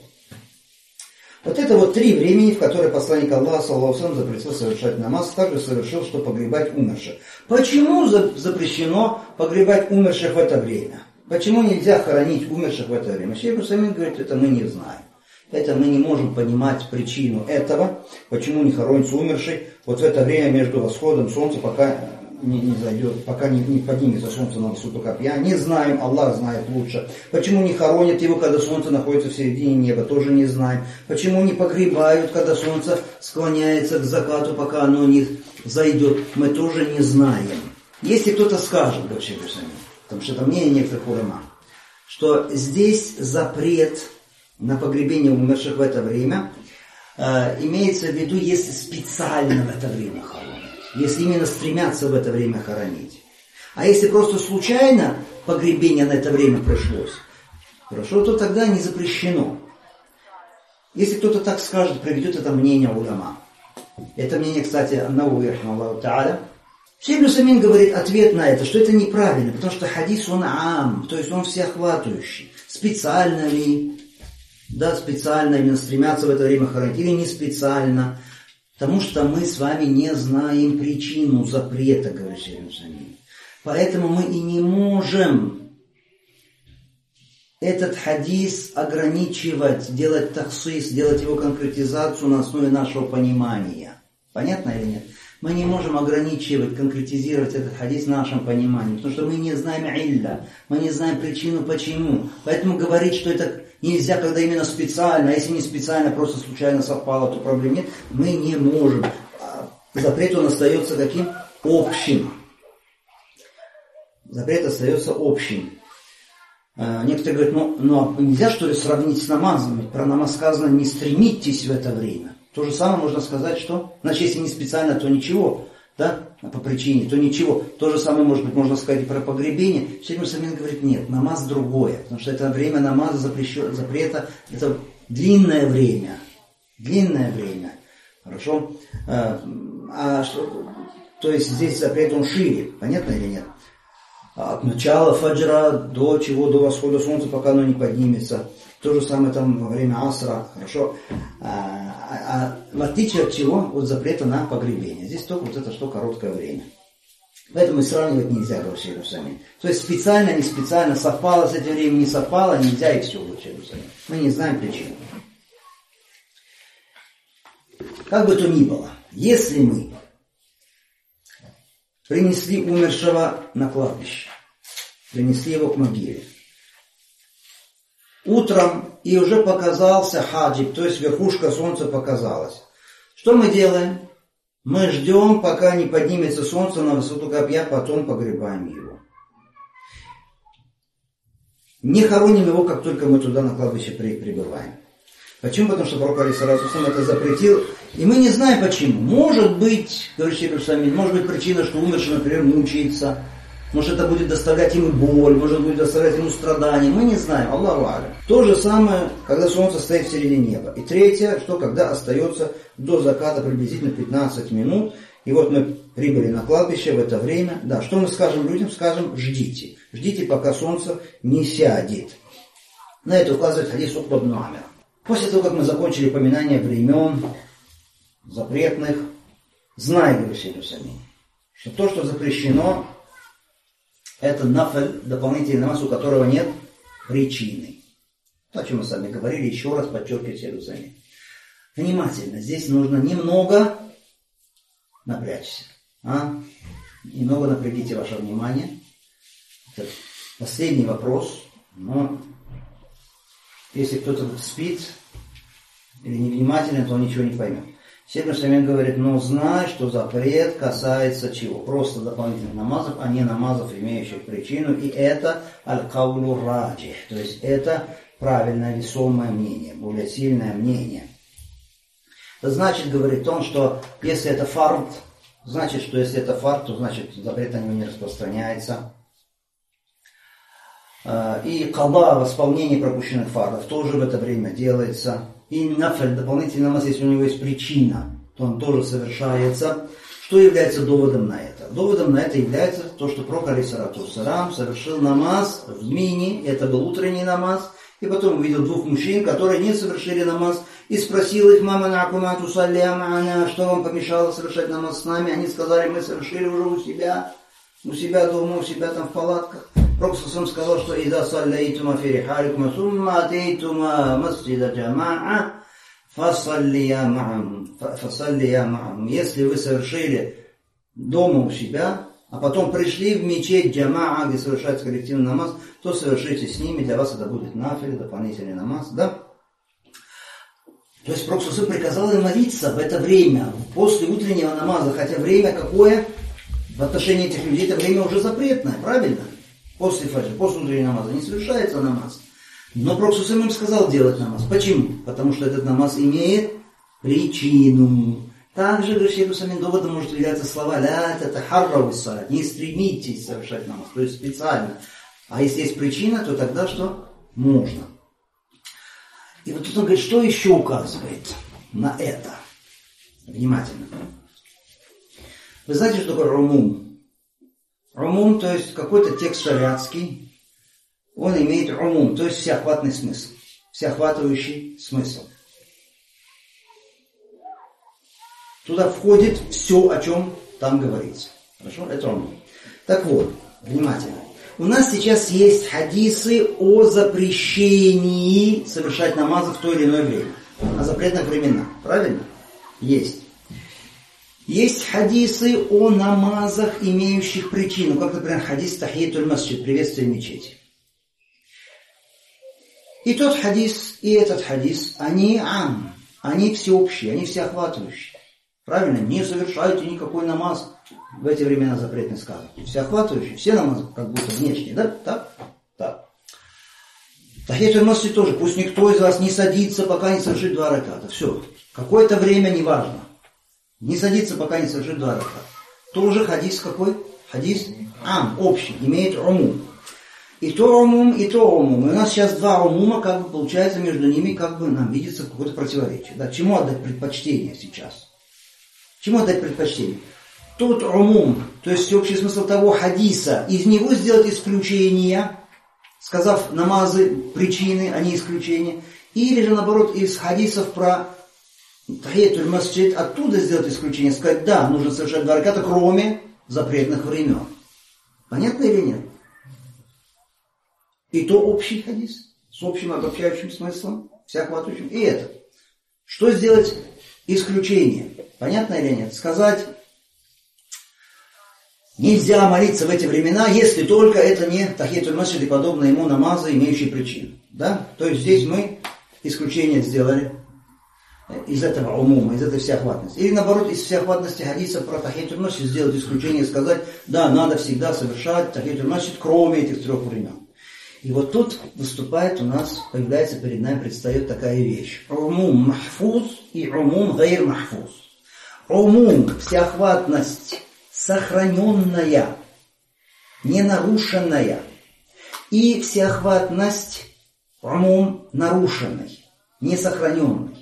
Вот это вот три времени, в которые посланник Аллаха, саллаллаху алейхи ва саллям, запретил совершать намаз, также совершил, что погребать умерших. Почему запрещено погребать умерших в это время? Почему нельзя хоронить умерших в это время? Шейх Усаймин говорит, это мы не знаем. Это мы не можем понимать причину этого, почему не хоронится умерший вот в это время между восходом солнца, пока не, не зайдет, пока не, не поднимется солнце на высоту копья. Не знаем, Аллах знает лучше. Почему не хоронят его, когда солнце находится в середине неба, тоже не знаем. Почему не погребают, когда солнце склоняется к закату, пока оно не зайдет, мы тоже не знаем. Если кто-то скажет, говорит Шейх Усаймин, потому что это мнение некоторых уляма, что здесь запрет на погребение умерших в это время э, имеется в виду, если специально в это время хоронят. если именно стремятся в это время хоронить. А если просто случайно погребение на это время пришлось, хорошо, то тогда не запрещено. Если кто-то так скажет, приведет это мнение уляма. Это мнение, кстати, Науви рахимахуллаху тааля. Шейх Усаймин говорит ответ на это, что это неправильно, потому что хадис он ам, то есть он всеохватывающий. Специально ли, да, специально именно стремятся в это время хоронить, или не специально, потому что мы с вами не знаем причину запрета, говорит Шейх Усаймин. Поэтому мы и не можем этот хадис ограничивать, делать тахсис, делать его конкретизацию на основе нашего понимания. Понятно или нет? Мы не можем ограничивать, конкретизировать этот хадис в нашем понимании, потому что мы не знаем илля, мы не знаем причину почему. Поэтому говорить, что это нельзя, когда именно специально, а если не специально, просто случайно совпало, то проблем нет, мы не можем. Запрет он остается каким? Общим. Запрет остается общим. Некоторые говорят, ну, ну нельзя что ли сравнить с намазом? Ведь про намаз сказано, не стремитесь в это время. То же самое можно сказать, что, значит, если не специально, то ничего, да, по причине, то ничего. То же самое, может быть, можно сказать и про погребение. Шейх Усаймин говорит, нет, намаз другое, потому что это время намаза запрещен, запрета, это длинное время, длинное время, хорошо? А, а что, то есть здесь запрет он шире, понятно или нет? От начала фаджра до чего, до восхода солнца, пока оно не поднимется. То же самое там во время асра, хорошо. А, а, а в отличие от чего? От запрета на погребение. Здесь только вот это что короткое время. Поэтому сравнивать нельзя, говорит Шейх Усаймин. То есть специально, не специально, совпало с этим временем, не совпало, нельзя и все, говорит Шейх Усаймин. Мы не знаем причину. Как бы то ни было, если мы принесли умершего на кладбище, принесли его к могиле. Утром и уже показался хаджиб, то есть верхушка солнца показалась. Что мы делаем? Мы ждем, пока не поднимется солнце на высоту копья, потом погребаем его. Не хороним его, как только мы туда на кладбище прибываем. Почему? Потому что пророк алейхиссалату вассалям это запретил. И мы не знаем почему. Может быть, говорит Шейх Усаймин, может быть причина, что умерший, например, мучается. Может это будет доставлять ему боль, может будет доставлять ему страдания. Мы не знаем. Аллаху алям. То же самое, когда солнце стоит в середине неба. И третье, что когда остается до заката приблизительно пятнадцать минут. И вот мы прибыли на кладбище в это время. Да, что мы скажем людям? Скажем, ждите. Ждите, пока солнце не сядет. На это указывает хадис Укба ибн Амира. После того, как мы закончили упоминание времен запретных, знай, говорит Шейх Усаймин, что то, что запрещено, это нафль, дополнительный намаз, у которого нет причины. То, о чем мы с вами говорили, еще раз подчеркивает Шейх Усаймин. Внимательно, здесь нужно немного напрячься. А? Немного напрягите ваше внимание. Это последний вопрос, но если кто-то спит или невнимателен, то он ничего не поймет. Шейх Усаймин говорит, но знай, что запрет касается чего? Просто дополнительных намазов, а не намазов, имеющих причину. И это аль-каулу раджих, то есть это правильное весомое мнение, более сильное мнение. Это значит, говорит он, что если это фард, значит, что если это фард, то значит запрет на него не распространяется. И када, восполнение пропущенных фардов, тоже в это время делается. И нафль, дополнительный намаз, если у него есть причина, то он тоже совершается. Что является доводом на это? Доводом на это является то, что пророк алейхиссалату вассалям совершил намаз в Мине, это был утренний намаз, и потом увидел двух мужчин, которые не совершили намаз, и спросил их, мама накумату салям, что вам помешало совершать намаз с нами? Они сказали, мы совершили уже у себя, у себя дома, у себя там в палатках. Пророк сам сказал, что «Ида саллайтума фи рихаликума сумма атейтума масджида джамаа фасаллия ма'ам». Фасаллия ма'ам. Если вы совершили дома у себя, а потом пришли в мечеть джамаа, где совершается коллективный намаз, то совершите с ними, для вас это будет нафиль, дополнительный намаз, да? То есть Пророк сам приказал им молиться в это время, после утреннего намаза, хотя время какое? В отношении этих людей это время уже запретное, правильно? После фаджра, после утреннего намаза не совершается намаз. Но Пророк сам им сказал делать намаз. Почему? Потому что этот намаз имеет причину. Также, говорит шейх Усаймин, доводом может являться слова «ля татахаррау ис-салат», не стремитесь совершать намаз, то есть специально. А если есть причина, то тогда что? Можно. И вот тут он говорит, что еще указывает на это? Внимательно. Вы знаете, что такое умум? Умум, то есть какой-то текст шариатский, он имеет умум, то есть всеохватный смысл, всеохватывающий смысл. Туда входит все, о чем там говорится. Хорошо? Это умум. Так вот, внимательно. У нас сейчас есть хадисы о запрещении совершать намазы в то или иное время. О запретных временах. Правильно? Есть. Есть хадисы о намазах, имеющих причину. Как, например, хадис тахиятуль масджид, приветствие мечети. И тот хадис, и этот хадис, они ам, они всеобщие, они всеохватывающие. Правильно? Не совершайте никакой намаз. В эти времена запретно сказано. Всеохватывающие, все намазы как будто внешние, да? Так? Так. Тахиятуль масджид тоже. Пусть никто из вас не садится, пока не совершит два раката. Все. Какое-то время, неважно. Не садится, пока не совершит два раката. Тоже хадис какой? Хадис ам, общий, имеет умум. И то умум, и то умум. И у нас сейчас два умума, как бы получается между ними, как бы нам видится какое-то противоречие. Да? Чему отдать предпочтение сейчас? Чему отдать предпочтение? Тот умум, то есть общий смысл того хадиса, из него сделать исключение, сказав намазы причины, а не исключения. Или же наоборот из хадисов про тахиятуль масджид оттуда сделать исключение, сказать, да, нужно совершать два раката, кроме запретных времен. Понятно или нет? И то общий хадис, с общим обобщающим смыслом, всеохватывающим, и это. Что сделать исключение? Понятно или нет? Сказать, нельзя молиться в эти времена, если только это не тахиятуль масджид и подобные ему намазы, имеющие причину. Да? То есть здесь мы исключение сделали из этого умума, из этой всеохватности. Или наоборот, из всеохватности хадиса про тахиятуль масджид сделать исключение и сказать, да, надо всегда совершать тахиятуль масджид, кроме этих трех времен. И вот тут выступает у нас, появляется перед нами, предстает такая вещь. Умум махфуз и умум гайр махфуз. Умум, всеохватность, сохраненная, не нарушенная. И всеохватность, умум нарушенный, не сохраненный.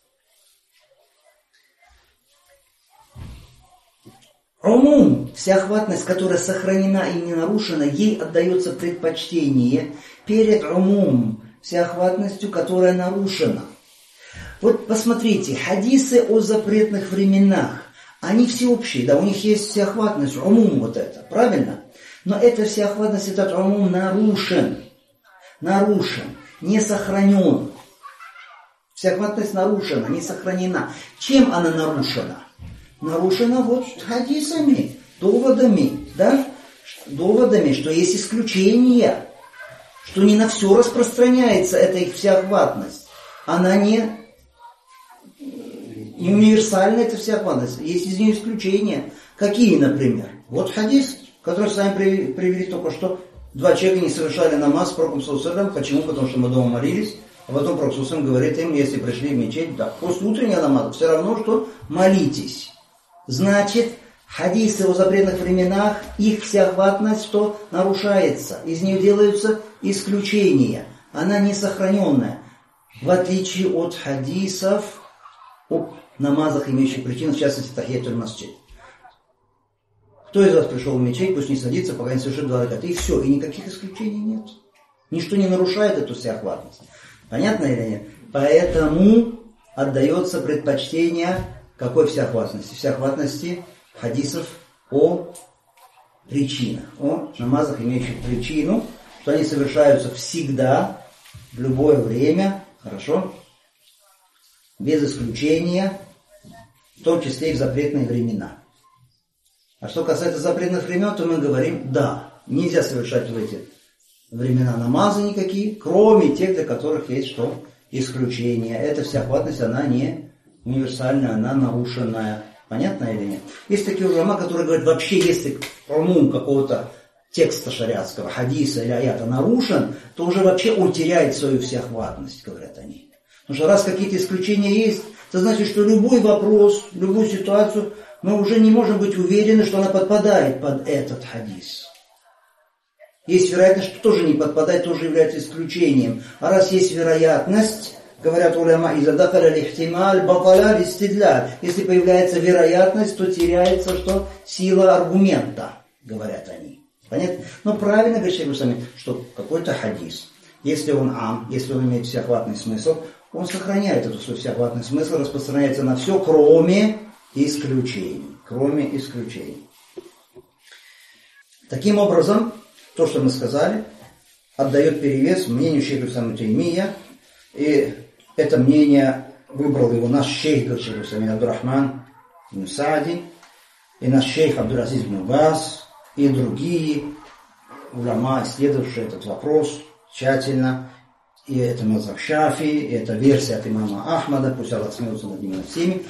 Умум, всеохватность, которая сохранена и не нарушена, ей отдается предпочтение перед умум, всеохватностью, которая нарушена. Вот посмотрите, хадисы о запретных временах, они всеобщие, да, у них есть всеохватность, умум вот это, правильно? Но эта всеохватность, этот умум нарушен, нарушен, не сохранен. Всеохватность нарушена, не сохранена. Чем она нарушена? Нарушена вот хадисами, доводами, да? Доводами, что есть исключения, что не на все распространяется эта их всеохватность. Она не, не универсальная, эта всеохватность. Есть из нее исключения. Какие, например? Вот хадис, который с вами привели только что. Два человека не совершали намаз с пророком саллаллаху алейхи ва саллям. Почему? Потому что мы дома молились. А потом пророк саллаллаху алейхи ва саллям говорит им, если пришли в мечеть, да, после утреннего намаза, все равно, что молитесь. Значит, хадисы о запретных временах, их всеохватность, что нарушается. Из нее делаются исключения. Она не сохраненная. В отличие от хадисов о намазах, имеющих причину, в частности, тахиятуль масджид. Кто из вас пришел в мечеть, пусть не садится, пока не совершит два раката. И все, и никаких исключений нет. Ничто не нарушает эту всеохватность. Понятно или нет? Поэтому отдается предпочтение какой всеохватности? Всеохватности хадисов о причинах, о намазах, имеющих причину, что они совершаются всегда, в любое время, хорошо, без исключения, в том числе и в запретные времена. А что касается запретных времен, то мы говорим, да, нельзя совершать в эти времена намазы никакие, кроме тех, для которых есть что? Исключения. Эта всеохватность, она не универсальная, она нарушенная. Понятно или нет? Есть такие уляма, которые говорят, вообще, если умум какого-то текста шариатского, хадиса или аята нарушен, то уже вообще он теряет свою всеохватность, говорят они. Потому что раз какие-то исключения есть, это значит, что любой вопрос, любую ситуацию, мы уже не можем быть уверены, что она подпадает под этот хадис. Есть вероятность, что тоже не подпадает, тоже является исключением. А раз есть вероятность, говорят уляма, из-за дахаля лихтималь, баталя листидля. Если появляется вероятность, то теряется что? Сила аргумента, говорят они. Понятно? Но правильно говорит шейх Усаймин, что какой-то хадис, если он ам, если он имеет всеохватный смысл, он сохраняет этот свой всеохватный смысл, распространяется на все, кроме исключений. Кроме исключений. Таким образом, то, что мы сказали, отдает перевес мнению шейха Усаймина Таймия, и это мнение выбрал его наш шейх, говорит шейх Усаймин Абдурахман ибн Саади, и наш шейх Абдул-Азиз ибн Баз, и другие уляма, исследовавшие этот вопрос тщательно. И это мазхаб Шафи, и это версия от имама Ахмада, пусть Аллах смеется над ними над всеми.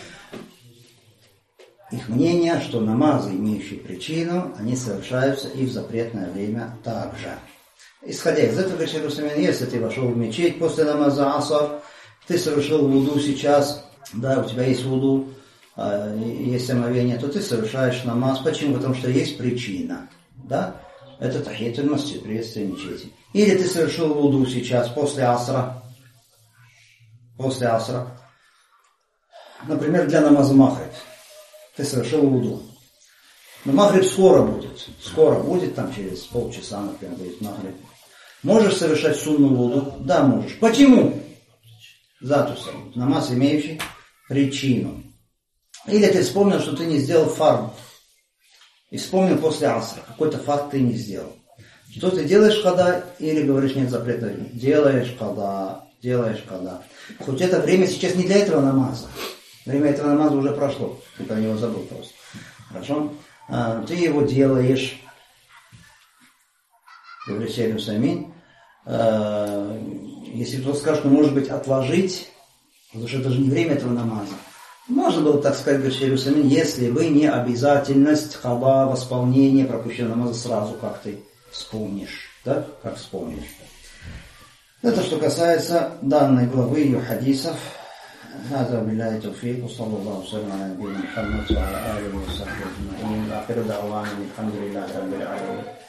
Их мнение, что намазы, имеющие причину, они совершаются и в запретное время также. Исходя из этого, говорит шейх Усаймин, если ты вошел в мечеть после намаза асар, ты совершил вуду сейчас, да, у тебя есть вуду, есть омовение, то ты совершаешь намаз. Почему? Потому что есть причина. Да? Это тахиятуль масджид, приветствие мечети. Или ты совершил вуду сейчас, после асра. После асра. Например, для намаза махриб. Ты совершил вуду. Но махриб скоро будет. Скоро будет, там через полчаса, например, будет махриб. Можешь совершать сунну вуду? Да, можешь. Почему? Затуса. Намаз, имеющий причину. Или ты вспомнил, что ты не сделал фард. И вспомнил после асра. Какой-то фард ты не сделал. Что ты делаешь когда? Или говоришь, нет запрета? Делаешь когда? Делаешь когда? Хоть это время сейчас не для этого намаза. Время этого намаза уже прошло. Ты про него забыл просто. Хорошо? А, ты его делаешь. Говорит шейх Усаймин. А, если кто скажет, что может быть отложить, потому что это же не время этого намаза. Можно было так сказать, говорит шейх Усаймин, если бы не обязательность хада, восполнения пропущенного намаза сразу, как ты вспомнишь. Да? Как вспомнишь. Это что касается данной главы ее хадисов. هذا بالله التوفيق وصلى الله وسلم على نبينا محمد وعلى آله وصحبه أجمعين. آخر دعوانا الحمد لله رب العالمين.